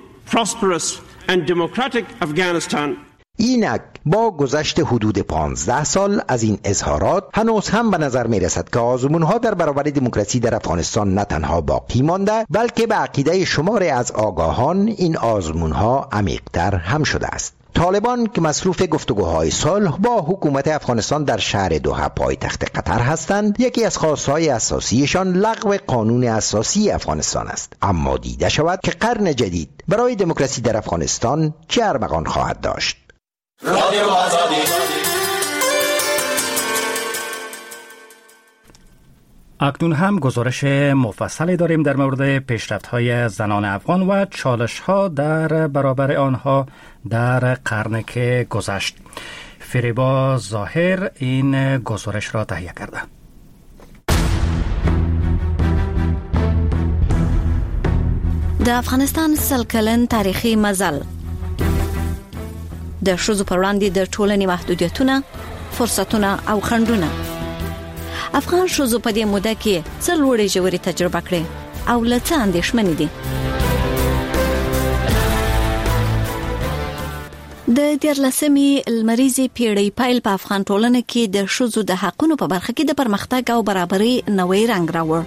اینک با گذشت حدود 15 سال از این اظهارات هنوز هم به نظر می رسد که آزمونها در برابر دموکراسی در افغانستان نه تنها باقی مانده، بلکه به عقیده شماری از آگاهان این آزمونها عمیق‌تر هم شده است. طالبان که مصروف گفتگوهای صلح با حکومت افغانستان در شهر دوحه پایتخت قطر هستند، یکی از خواستهای اساسیشان لغو قانون اساسی افغانستان است. اما دیده شود که قرن جدید برای دموکراسی در افغانستان چه ارمغان خواهد داشت. رادیو آزادی. اکنون هم گزارش مفصلی داریم در مورد پیشرفت‌های زنان افغان و چالش‌ها در برابر آنها در قرن که گذشت. فریبا ظاهر این گزارش را تهیه کرده. د افغانستان سل کلن تاریخي مزل، د ښځو پر وړاندې د ټولنې محدودیتونه، فرصتونه او خنډونه. افغان ښځو په دې موده کې څه لوړې ژورې تجربه کړې او له څه اندېښمنې دي. د 14مې لمریزې پیړۍ پیل په افغان ټولنه کې د ښځو د حقونو په برخه کې د پرمختګ او برابرۍ نوی رنګ راوړ.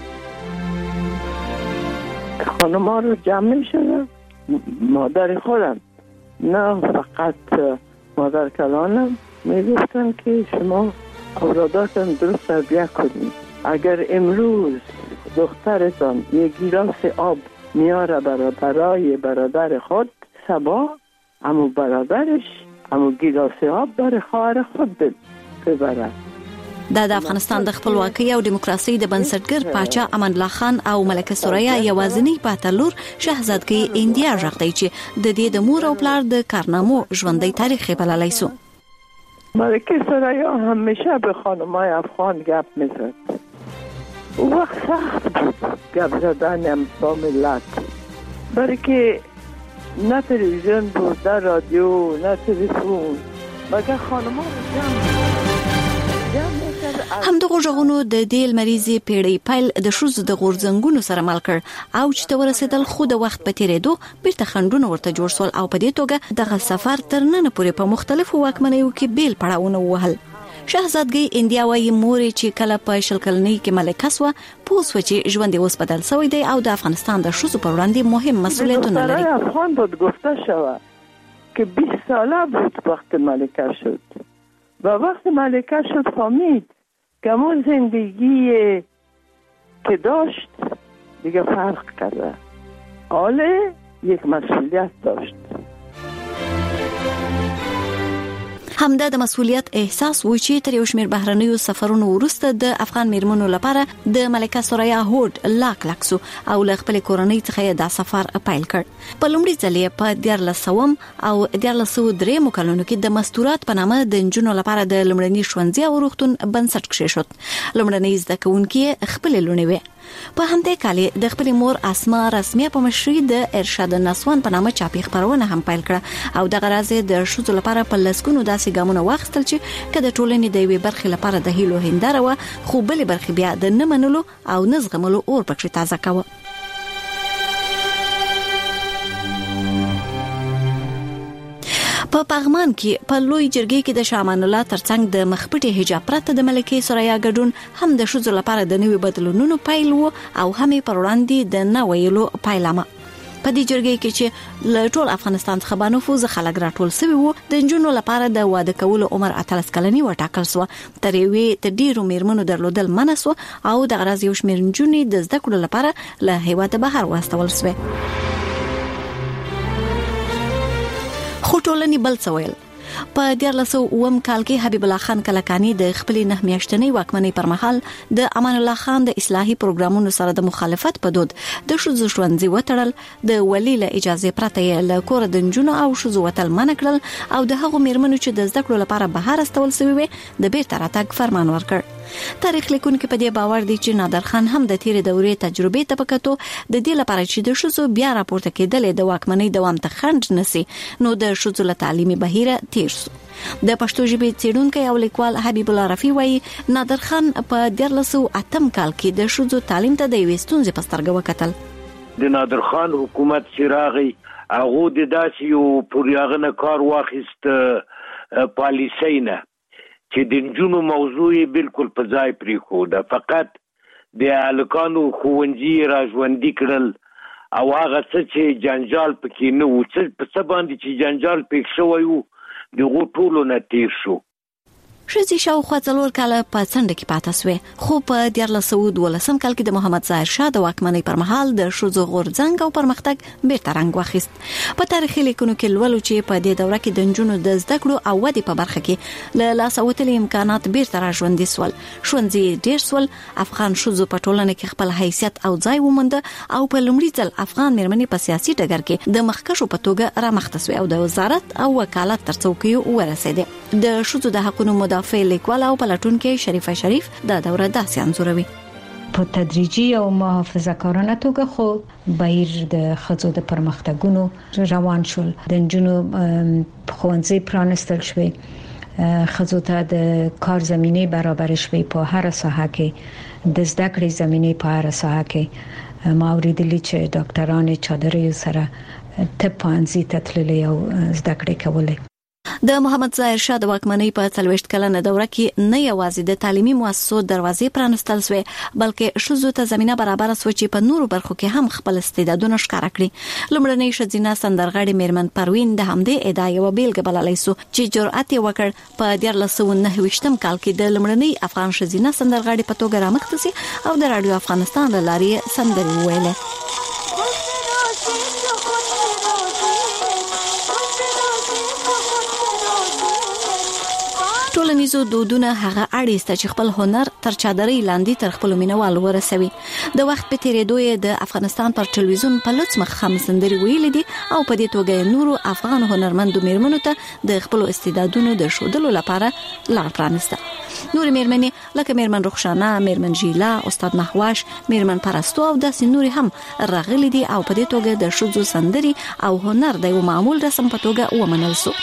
خانم‌ها رو جمع شدن، مادر خودم نه فقط مادر کلانم میگفتن که شما اولاداتون درست تربیت کنید. اگر امروز دخترتان یک گیلاس آب میاره برای برادر خود، صبح امو برادرش امو گیلاس آب برای خواهر خود ببرد. د افغانستان د خپلواکۍ او دیموکراسۍ د بنسټګر پاچا امان الله خان او ملکه ثریا یوازینی پاتلور شاهزادګۍ اندیا ژغتای چې د دې د مور او پلار د کارنامو ژوندۍ تاریخ بللای سو. ملکه ثریا همیشه به خانمای افغان گپ میزد. او وقت سخت بود گپ زدن با ملت، برای که نه تلویزیون بود، نه رادیو، نه تلفن، مگر خانم‌ها جمع همدغه ژغونو د دې لمریزې پیړۍ پیل د ښځو د غورځنګونو سره مل کړ او چې ته ورسېدل خو د وخت په تیریدو بیرته خنډونه ورته جوړ سول او په دې توګه دغه سفر تر نن پورې په مختلفو واکمنیو کې بیل پړاوونه وهل. شاهزادګۍ اندیا وايي مور چې کله په شل کلنۍ کې ملکه سوه پوه سوه چې ژوند یې اوس بدل سوی دی او د افغانستان د ښځو پر وړاندې مهم مسئولیتونه لري. افغان بود گفته شود که 20 ساله بود وقت ملکه شد و وقت ملکه شد فهمید که همون زندگی که داشت دیگه فرق کرده، حالا یک مسئولیت داشت. همدا د مسؤلیت احساس و چې تر یو شمېر بهرنیو سفرونو وروسته د افغان میرمنو لپاره د ملکه ثریا هوډ لاک سو او له خپل کورنۍ څخه دا سفر پیل کړ. په لومړي ځل په 1400 او 1403 کلونو کې د مستورات په نامه د نجونو لپاره د لومړني ښوونځي او روغتون بنسټ کېښود. لومړنۍ زده کوونکې خپل لونې وې. په همدې کال د خپل مور اسما رسمي په مشرۍ د ارشاد النسوان په نامه چاپی خبرونه هم پیل کړه او دغه راز د ښځو لپاره په لسګونو داسې ګامونه واخیستل چې کله ټولنې د یوې برخې لپاره د هیلو هنداره و، خو بلې برخې بیا د نه منلو او نه زغملو اور پکې تازه کاوه. په پغمان کې په لوی جرګې کې د شامان الله ترڅنګ د مخپټي حجاب پرته د ملکه ثریا ګډون هم د ښځو لپاره د نوي بدلونونو پیل وو او هم پر وړاندې د نه ویلو پیلامه. په دې جرګې کې چې له ټول افغانستان څخه بانفوذ خلک راټول شوي وو، د نجونو لپاره د واده کولو عمر 18 کلنی وټاکل شو. تر یوې ته ډیرو میرمنو درلودل منع شو او د غرض یو شمېر نجونې د زده کړو لپاره له هیواده بهر واستول شوې. خو ټولنې بل څه ویل. په 1400 کال کې حبیب الله خان کلکانی د خپل 9 میاشتنۍ واکمنۍ پر مهال د امان الله خان د اصلاحي پروګرامونو سره د مخالفت په دود د ښځو ژوندۍ وټړل، د ولی له اجازه پرته له کور د نجونو او ښځو وتل منع کړل او د هغو میرمنو چې د زده کړو لپاره بهر استول شوی وي د بیرته راتګ فرمان ورکړ. تاریخ لیکونکو په دې باور دي چې نادر خان هم د تیرې دورې تجربې ته پکاتو د دې لپاره چې د شوزو بیا راپورته کېدل د واکمنۍ دوام ته خنډ نسی نو د شوزو له تعلیمي بهیره تیر شو. د پښتو ژبې څېړونکی او لیکوال حبیب الله رفیع وایي نادر خان په 1908 کال کې د شوزو تعلیم ته د یوې ستونزې په سترګه وکتل. د نادر خان حکومت چراغي هغه د داسې یو پوریاغنه کار واخیست پالیسۍ نه چې د جنونو موضوع بالکل په ځای پرې خو ده، فقط د الکانو خوندې را ژوندۍ کړل او هغه څه چې جنجال پکې نه و څه په څه باندې چې جنجال پېښ شوی و دغه ټولو نه تیر شو. شزي شاوخوا 4 کاله په څنډه کې پاتې شوې، خو په 1912 کال کې د محمد ظاهر شاه د واکمنۍ پر مهال د شوزو غورځنګ او پرمختګ بیرته رنګ واخیست. په تاریخي لیکونو کې لولو چې په دې دوره کې د نجونو د زده کړو او ودې په برخه کې له لاسه وتلي امکانات بیرته را ژوندي سول، ښوونځي ډېر سول، افغان شوزو په ټولنه کې خپل حیثیت او ځای وموند او په لومړي ځل افغان مېرمنې په سیاسي ډګر کې د مخکښو په توګه رامخته شوې او د وزارت او وکالت تر څوکیو ورسېده. د شوزو د حقوقو مدافع لیکوال او پلټونکو شریفه شریف دا دوره داسې انځوروي. په تدریجي او محافظه کارانه توګه خو بهیر د خځو د پرمختګونو روان شول، د نجونو ښوونځي پرانستل شوي، خځو ته د کار زمینه برابر شوي، په هر ساحه کې د زده کړې زمینه په هر ساحه کې ما اوریدلی چې ډاکټران چادرې سره طب پوهنځي ته تللي او زده کړې کولې. د محمد ظاهر شاه د واکمنۍ په 40 کلنه دوره کې نه یوازې د تعلیمي مؤسسو دروازې پرانستل شوې بلکې شوزو ته زمينه برابر شو چې په نورو برخو کې هم خپل استعدادونه ښکاره کړي. لومړنۍ ښځینه سندرغاړې میرمن پروین د همدې ادعا یو بیلګه بللای سو چې جرأت یې وکړ په 1909 کال کې د لومړنۍ افغان ښځینه سندرغاړې په توګه رامخته سي او د رادیو افغانستان له لارې سندرې ویلې. ټولنیزو دودونه هغه اړیسته چې خپل هنر تر چادرې لاندې تر خپل مینوال ورسوي. د وخت په تیریدو یې د افغانستان پر ټلویزیون په لڅ مخ هم سندري ویلې دي او په دې توګه نورو افغان هنرمندو میرمنو ته د خپل استعدادونو د ښودلو لپاره لار پرانسته. نور میرمنې لکه میرمن رخشانه، میرمن جیلا، استاد محواش، میرمن پرستو او داسې نور هم راغلي دي او په دې توګه د شوزو سندري او هنر د یو معمول رسم په توګه ومنل شو.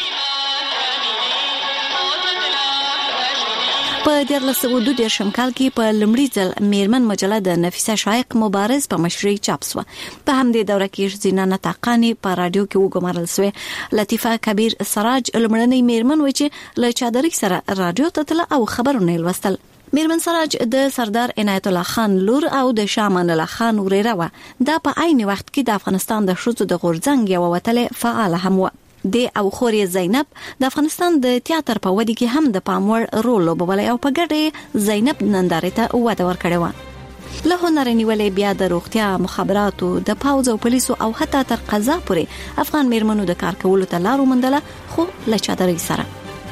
په 1922 کال کې په لومړي ځل میرمن مجله د نفیسه شایق مبارز په مشرۍ چاپ شو. په همدې دوره کې زینا نطاقانی په رادیو کې وګمارل شوې. لطیفه کبیر سراج لومړنۍ میرمن و چې له چادرې سره رادیو ته تله او خبرونه لوستل. میرمن سراج د سردار عنایت الله خان لور او د شاه امان الله خان وريره و. دا په عین وخت کې د افغانستان د ښځو د غورځنګ یو وتله فعال هم و. د او خوري زینب د افغانستان د تیاتر په ودی کې هم د پاموړ رول لوبولای او په ګډه زینب نندارې ته وده ورکړې و. له هنر نیولې بیا د روغتیا، مخابراتو، د پاوز او پولیسو او حتی تر قضا پورې افغان میرمنو د کار کولو ته لار وموندله، خو له چادرې سره.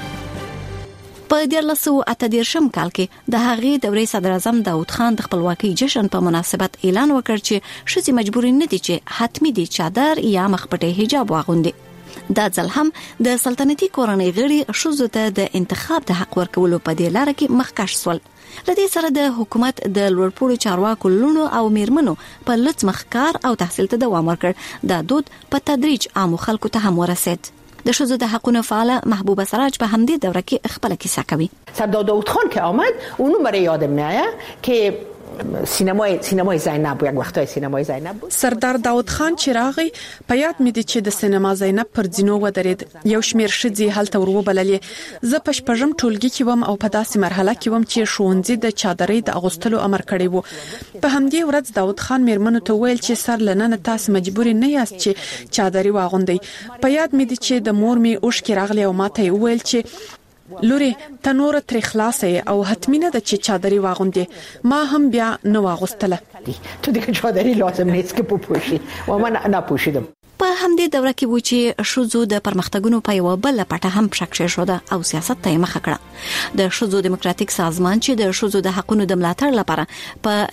په 1938 کال کې د هغې دورې صدر اعظم داود خان د خپلواکۍ جشن په مناسبت اعلان وکړ چې ښځې مجبورې نه دي چې حتمی دي چادر یا مخپټه حجاب واغوندي. دا ځل هم د سلطنتي کورنۍ غړي ښځو ته د انتخاب د حق ورکولو په دې لار کې مخکښ شول. لدې سره د حکومت د لوړپوړو چارواکو لونو او میرمنو په لڅ مخکار او تحصیل ته دوام ورکړ. دا دود په تدریج عام خلکو ته هم ورسید. د ښځو د حقوقو فعال محبوبه سراج په همدې دوره کې خپل کیسه کوي. سردار داود خان که آمد اونو برای یادم میاد که سینمای زینب یک وقتای سینمای زینب بود. سردار داود خان چې راغی په یاد مې دي چې د سینما زینب پر ځینو ودرید. یو شمیر ښځې هلته وروبللې. زه په شپږم ټولګي کې وم او په داسې مرحله کې وم چې ښوونځي د چادرې د اغوستلو امر کړی وو. په همدې ورځ داود خان میرمنو ته ویل چې سر لننه تاسو مجبور نه یاست چې چادرې واغوندئ. په یاد مې دي چې د مور مې اوښکې راغلي او ماته ویل چې لوري تنور تر خلاصې او حتمینه د چې چادرې واغوندې. ما هم بیا نه واغوستله. تو دیگه چادری لازم نیست که بپوشی و من نپوشیدم. په همدې دوره کې و چې ښځو د پرمختګونو په یو بل پټه هم شکشه شوه او سیاست ته مخه کړه. د ښځو دیموکراتیک سازمان چې د ښځو د حقوقو د ملاتړ لپاره په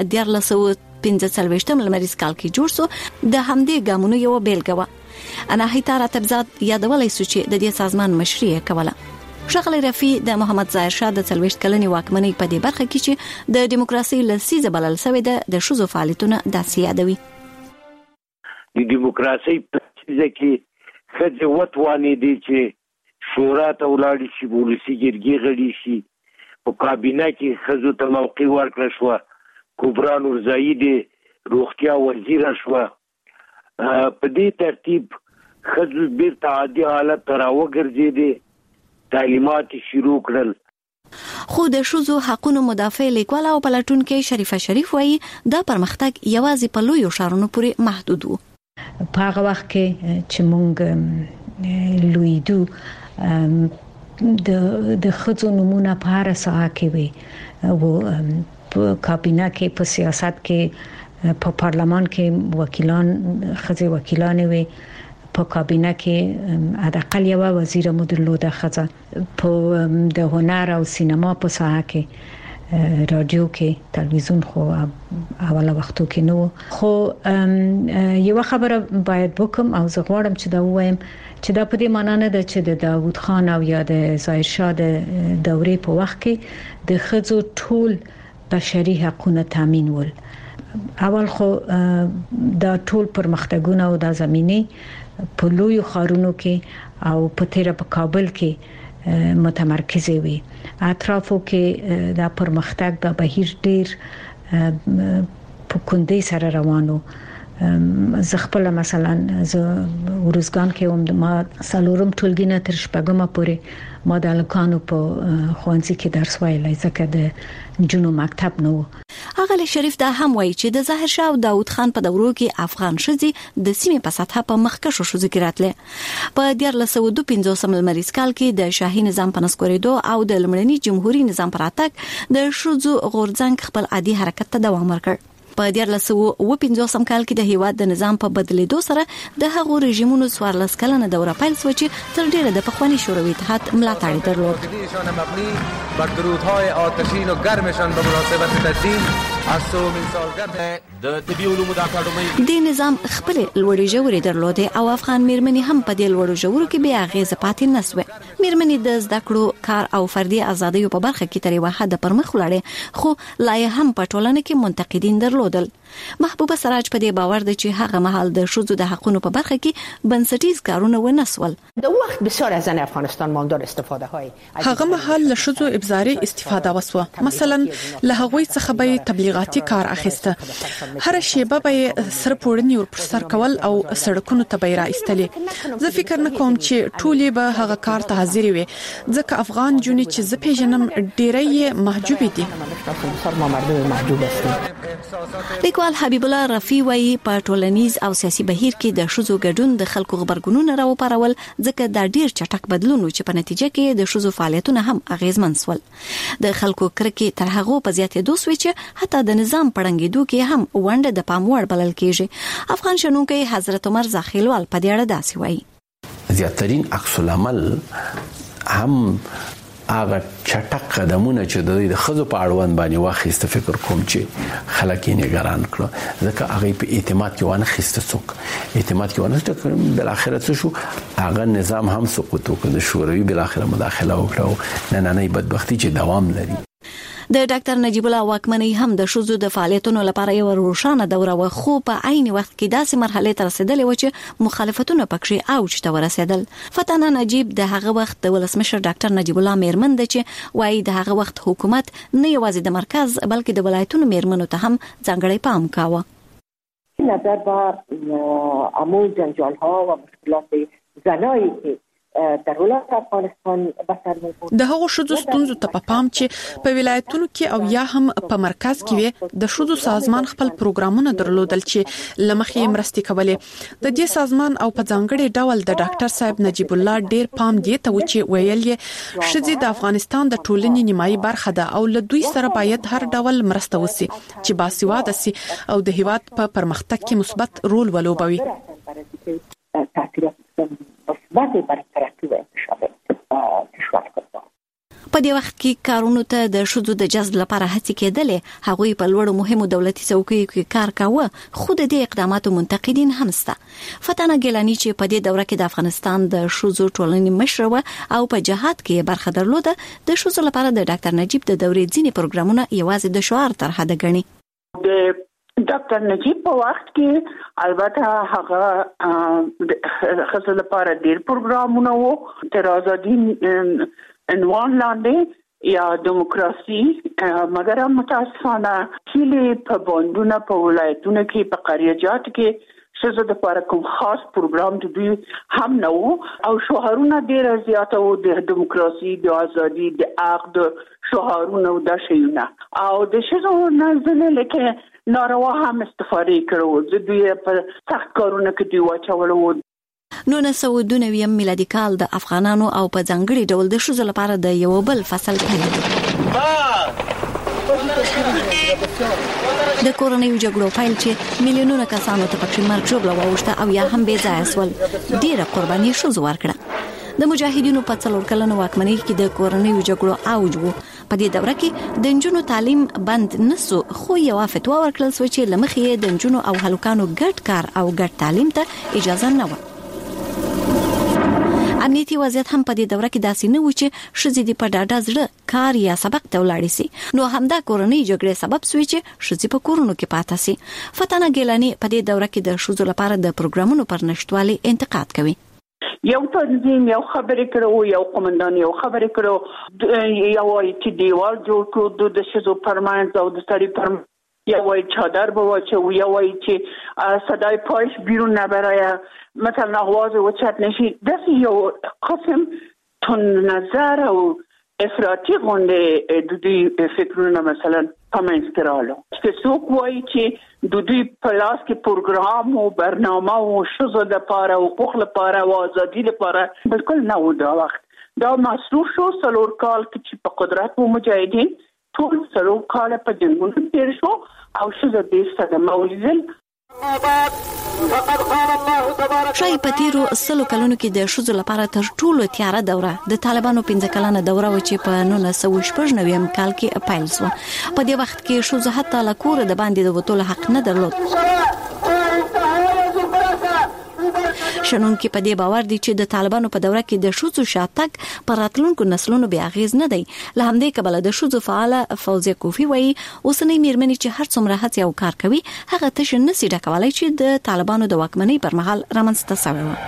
1945 لمریز کال کې جوړ شو، د همدې ګامونو یو بیلګه و. اناهیتا راتبزاد یادولای سو چې د دې سازمان مشري کوله. ښاغلی رفیع د محمد ظاهر شاه د 40 کلنې واکمنۍ په دې برخه کې چې د دیموکراسي لسیزه بلل شوې ده د ښځو فعالیتونه داسې یادوي. د دیموکراسي په لسیزه کې ښځې وتوانېدې چې شورا ته ولاړې شي، ولسي جرګې غړي شي، په کابینه کې ښځو ته موقع ورکړه شوه، کبرا نورزايي د روغتیا وزیره شوه. په دې ترتیب ښځو بیرته عادي حالت ته راوګرځېدې، تعلیمات شروع کړل. خو د ښځو حقوقو مدافع لیکوال او پلټونکو شریفه شریف وایي دا پرمختګ یوازې په لویو ښارونو پورې محدود و. په هغه وخت کې چې موږ لویدو د ښځو نمونه په هر ساحه کې وي، او په کابینه کې، په سیاست کې، په پارلمان کې وکیلان ښځې وکیلان وي، په کابینه کې حداقل یو وزیر مو درلوده ښځه، په د هنر او سینما په ساحه کې، رادیو کې، تلویزیون خو اوله وختو کې نو. خو یو خبره باید وکم او زه غواړم چې دا وایم چې دا په دې معنی نه ده چې د داوود خان او یا د ظاهر شاه د دورې په وخت کې د ښځو ټول بشري حقوقونه تامین ول. اول خو دا ټول پرمختګونه او د زمینه په لویو ښارونو کې او په تیره په کابل کې متمرکز وي. اطرافو کې دا پرمختګ به بهیر ډیر په کندې سره روانو. زه خپل مثلا زه ورزګان کې هم ما سالورم ټولګي نه تر شپږمه پورې ما د الکانو په خوانځي کې درس ویلای ځکه د جنو مکتب نو. اغلی شریف دا هم وایي چې د ظاهر شاه او داوود خان په دورو کې افغان ښځې د سیمې په سطحه په مخکښو ښځو کې راتلې. په 1952 لمریز کال کې د شاهي نظام په نسکورېدو او د لومړني جمهوریت نظام پر راتګ د ښځو غورځنګ خپل عادي حرکت ته دوام ورکړ. په 1955 کال کې د هیواد د نظام په بدلیدو سره د هغو رژیمونو 14 کلنه دوره پیل شو چې تر ډیره د پخوانی شوروي اتحاد ملاتړ درلود. بر درودهای آتشین و گرمشان به مناسبت تدین از 3 سالگرد د طبي علومو د اکاډمۍ د نظام خپل لوړې ژورې درلودې او افغان میرمنې هم په دې لوړو ژورو کې بیا غیزه پاتې نسوه. میرمنې د زده کړو، کار او فردي ازادیو په برخه کې تر یو حد پرمخ ولاړې، خو لا هم په ټولنه کې منتقدین درلودل. محبوبه سراج په دې باور ده چې هغه مهال د ښځو د حقوقو په برخه کې بنسټیز کارونه ونسول. د وخت بسیار از زن افغانستان ماندار استفاده های هغه مهال له ښځو ابزاري استفاده وسوه. مثلا له هغوی څخه به تبلیغاتي کار اخیسته، هر شیبه به سر پوړنی ور پر سر کول او سړکونو ته به راایستلې. زه فکر نه کوم چې ټولې به هغه کار ته حاضر وي، ځکه افغان جونې چې زه پیژنم ډېرې محجوب دي. لیکوال حبیب الله رفیع وایي په ټولنیز او سیاسي بهیر کې د ښځو ګډون د خلکو خبرګونونه راوپارول، ځکه دا ډیر چټک بدلون و چې په نتیجه کې د ښځو فعالیتونه هم اغیزمن شول. د خلکو کرکې تر هغه په زیاتېدو شوې چې حتی د نظام پړنګېدو کې هم ونډه د پام وړ بلل کېږي. افغان شنونکی حضرت عمر زاخیلوال په دې اړه داسې وایي: زیاترین عکس العمل هم هغه چټک قدمونه چې د ښځو په اړوند باندې واخیست، فکر کوم چې خلک یې نگران کړو، ځکه هغه په اعتماد کې ونه خسته څوک اعتماد کې ونه څوک بل اخرت څه شو، هغه نظام هم سقوط وکړ، د شوروي بل اخره مداخله وکړه. نننۍ بدبختی چې دوام لري. د ډاکټر نجیب الله واکمنۍ هم د ښځو د فعالیتونو لپاره یو روښانه دوره و، خو په عین وخت کې داسې مرحله ته رسیدلې و چې مخالفتونه پکې اوج ته ورسېدل. فتانه نجیب د هغه وخت د ولسمشر ډاکټر نجیب الله میرمن ده چې وایي د هغه وخت حکومت نه یوازې د مرکز بلکې د ولایتونو میرمنو ته هم ځانګړی پام کاوه. نظر بر عموم جنجال‌ها و مشکلات زنایی که در ولایت افغانستان بسر می‌کنه، د هغو ښځو ستونزو ته پام چې په ولایتونو کې او یا هم په مرکز کې وي. د ښځو سازمان خپل پروګرامونه درلودل چې لمخې مرستې کولې. د دې سازمان او په ځانګړي ډول د ډاکټر صاحب نجیب الله ډیر پام دی ته و چې ویل یې ښځې د افغانستان د ټولنې نیمایي برخه ده او له دوی سره باید هر ډول مرسته وسی چې باسواده سي او د هیواد په پرمختګ کې مثبت رول ولوبوي. په په دې وخت کې کارونو ته د شذو د جذب لپاره هڅې کېدلې، هغوی په لوړو مهمو دولتي څوکیو کې کار کاوه، خو د دې اقداماتو منتقدین هم شته. فتانه ګیلانی چې په دې دوره کې د افغانستان د شذو ټولنې مشر و او په جهاد کې برخه درلوده، د شذو لپاره د ډاکټر نجیب د دورې ځینې پروګرامونه یوازې د شعار تر حد ګڼي. د ډاکټر نجیب په وخت کې البته هغه خاصه لپاره ډېر پروګرامونه وو تر ازادي عنوان لاندې یا دیموکراسي، مګر متاسفانه کله په باندونه په ولایتونو کې په قریجات کې شزه د لپاره کوم خاص پروګرام د دوی هم نه وو او شعارونه ډېر زیاته وو د دیموکراسي، د ازادي، د حق د شعارونه او د شیونه او د شزه نازله لکه ناروا هم استفاده کړو. د دوی په سخت کارونه کې دی واچولو. 1992 میلادي کال د افغانانو او په ځانګړي ډول د شذو لپاره د یو بل فصل پیل دی. د کورنیو جګړو پیل چې میلیونونه کسانو ته پکې مرګ ژوبله واوښته او یا هم بې ځایه سول، ډېره قرباني شذو ورکړه. د مجاهدینو په 4 کلنو واکمنۍ کې د کورنیو جګړو اوج وو. په دې دوره کې د نجونو تعلیم بند نسو، خو یو فتوا ورکړل شو چې لمخې د نجونو او هلکانو ګډ کار او ګډ تعلیم ته اجازه نه و. امنیتي وضعیت هم په دې دوره کې داسې نه و چې ښځې د په ډاډه زړه کار یا سبق ته ولاړې سي، نو همدا کورنۍ جګړې سبب شوی چې ښځې په کورونو کې پاتې سي. فتانه ګیلانی په دې دوره کې د ښځو لپاره د پروګرامونو پر نشټوالي انتقاد کوي. یو تنظیم یو خبرې کړو، یو قومندان یو خبرې کړو، یو چې دیوال جوړ کړو د ښځو پرمانځ او د سړي پرمانځ، یا وای چادر بواچو، یا وای چې صدای پایش بیرون نبرایه، مثلا آواز وچت نشی. دست یو قسم تون نظر او افراطی غونده دوی فکرونه مثلا پامنسترالو که سوک وای چې دوی پلاس کې پروګرام او برنامه او شذو د پاره او حقوق لپاره او ازادي لپاره بالکل نه و. دا وخت دا مصروف شو 3 کال کې په قدرت و مجاهدین ټول 3 کال په جنگونو تیر شو او شذو د صدمه ولیدل. شای په تیرو 100 کلونو کې د ښځو لپاره تر ټولو تیاره دوره د طالبانو 15 کلنه دوره و چې په 1999 کال کې پیل شو. په دې وخت کې ښځو حتی له کور د باندې د وټول حق نه درلود. شنونکي په دې باور دي چې د طالبانو په دوره کې د ښځو شاتګ پر راتلونکو نسلونو بیا اغیز نه دی. له همدې کبله د ښځو فعاله فوزیه کوفی وایي اوسنۍ میرمنې چې هر څومره هڅې او کار کوي هغه تش نسي ډکولای چې د طالبانو د واکمنۍ پر مهال رامنځته شوی و.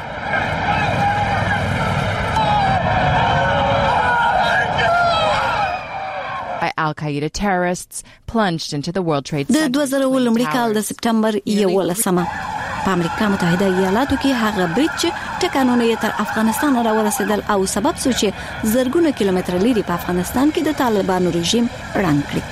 Al-Qaeda terrorists plunged into the World Trade Center. د 2000 لومړي کال د سپټمبر 11 په امریکا متحده ایالاتو کې هغه برج ټکانونه یې تر افغانستان راورسېدل او سبب شو چې زرګونه کیلومتر لري په افغانستان کې د طالبانو رژیم ړنګ کړي.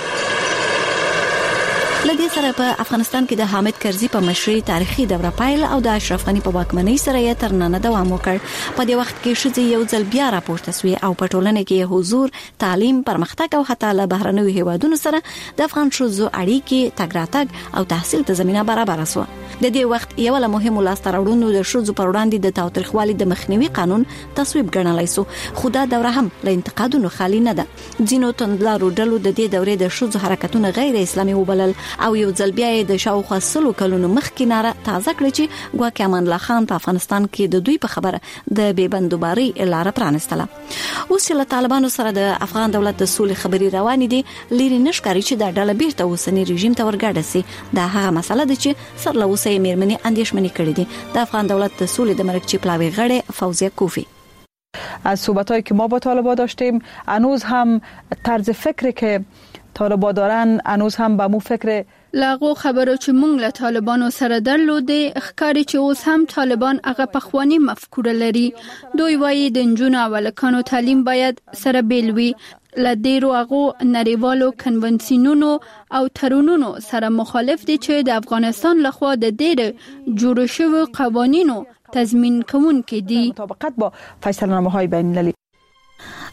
لدې سره په افغانستان کې د حامد کرزي په مشرۍ تاریخي دوره پایل او د اشرف غنی په واکمنۍ سره یې تر نن دوام وکړ. په دې وخت کې ښځې یو ځل بیا راپورته شوې او په ټولنه کې حضور، تعلیم، پرمختګ او حتی له بهرنیو هیوادونو سره د افغان ښځو اړیکې، تګ راتګ او تحصیل ته زمينه برابر شوه. د دې وخت یو له مهمو لاسته راوړنو د ښځو پر وړاندې د تاوتریخوالي د مخنیوي قانون تصویب ګڼلای شو، خو دا دوره هم له انتقادونو خالی نه ده. ځینو توندلارو ډلو د دې دورې د ښځو حرکتونه غیر اسلامي وبلل او یو ځل بیا د شاوخوا 100 کلونو مخکې ناره تازه کړې چې ګواکې امان الله خان په افغانستان کې د دوی په خبره د بې بندوباري لاره پرانستله. اوس چې له طالبانو سره د افغان دولت د سولې خبرې روانې دي، لري نشکاري چې دا ډله بیرته اوسنی رژیم ته ورګډه سي. دا هغه مسله ده چې سر له اوسه میرمنې اندیشمنې کړې دي. د افغان دولت د سولې د مرکزی پلاوی غړې فوزیه کوفی از صحبتایی که ما با طالبا داشتیم هنوز هم طرز فکری که طالبا دارن هنوز هم به مو فکر لاغو خبرو چې مونږ له طالبانو سره درلودې ښکاری چې اوس هم طالبان هغه پخوانی مفکوره لري. دوی وایي د نجونو او هلکانو تعلیم باید سره بیل وي. له ډیرو هغو نړیوالو کنونسیونونو او تړونونو سره مخالف دي چې د افغانستان لخوا د ډیرو جوړ شویو قوانینو تضمین کوونکي دي مطابقت با فیصله‌نامه‌های بین‌المللی.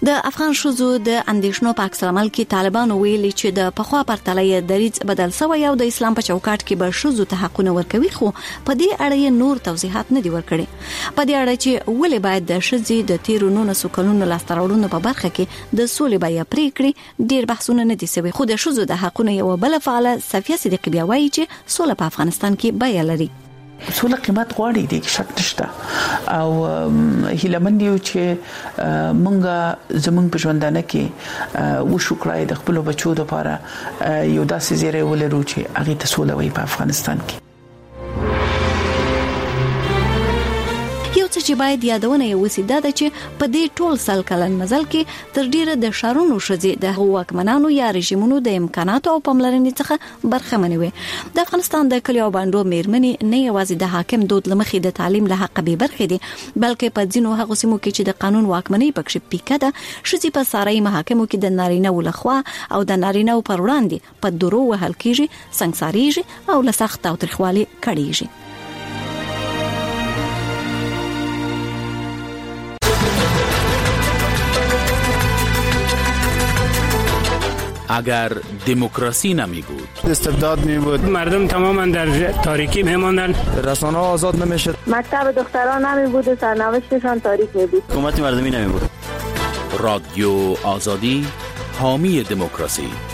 د افغان شوزو د اندیشنو په عکس العمل کې طالبان ویلي چې د پخوا پرتلې دریځ بدل شوی او د اسلام په چوکاټ کې به شوزو ته حقونه ورکوي، خو په دې اړه نور توضیحات نه دي ورکړي. په دې اړه چې ولې باید د شذي د تیرو 19 کلونو لاستراوړونو په برخه کې د سولې بیه پریکړي ډیر بحثونه نه دي شوي، خو د شوزو د حقونه یو بل فعال صفیه صدیقی بیا وایي چې سوله په افغانستان کې بیه لري. سوله قیمت غواړي دي شک نشته او هیلمن یو چې مونږه زمونږ په ژوندانه کې وشو کړای د خپل بچو لپاره یو داسې زیری ولرو چې هغه ته سوله وي په افغانستان کې. یو څه چې باید یادونه یې وسی دا ده چې په دې ټول سل کلن مزل کې تر ډیره د شارونو شذي د حکومتانو یا رژیمونو د امکاناتو او پاملرنې څخه برخمنې وي. د افغانستان د کلیو باندې مېرمنې نه یوازې د حاکم دود لمخې د تعلیم له حق به برخې دي، بلکې په ځینو هغه سیمو کې چې د قانون واکمنۍ پکې پیکه ده شذي په ساري محاکمو کې د نارینه ولخوا او د نارینه پر وړاندې په درو وهل کېږي، څنګهساریږي او له سخت او تریخوالي کړيږي. اگر دموکراسی نمی بود، استبداد می بود، مردم تماما در تاریکی می ماندند، رسانه ها آزاد نمی شد، مکتب دختران نمی بود و سرنوشتشان تاریک می بود، حکومت مردمی نمی بود. رادیو آزادی حامی دموکراسی.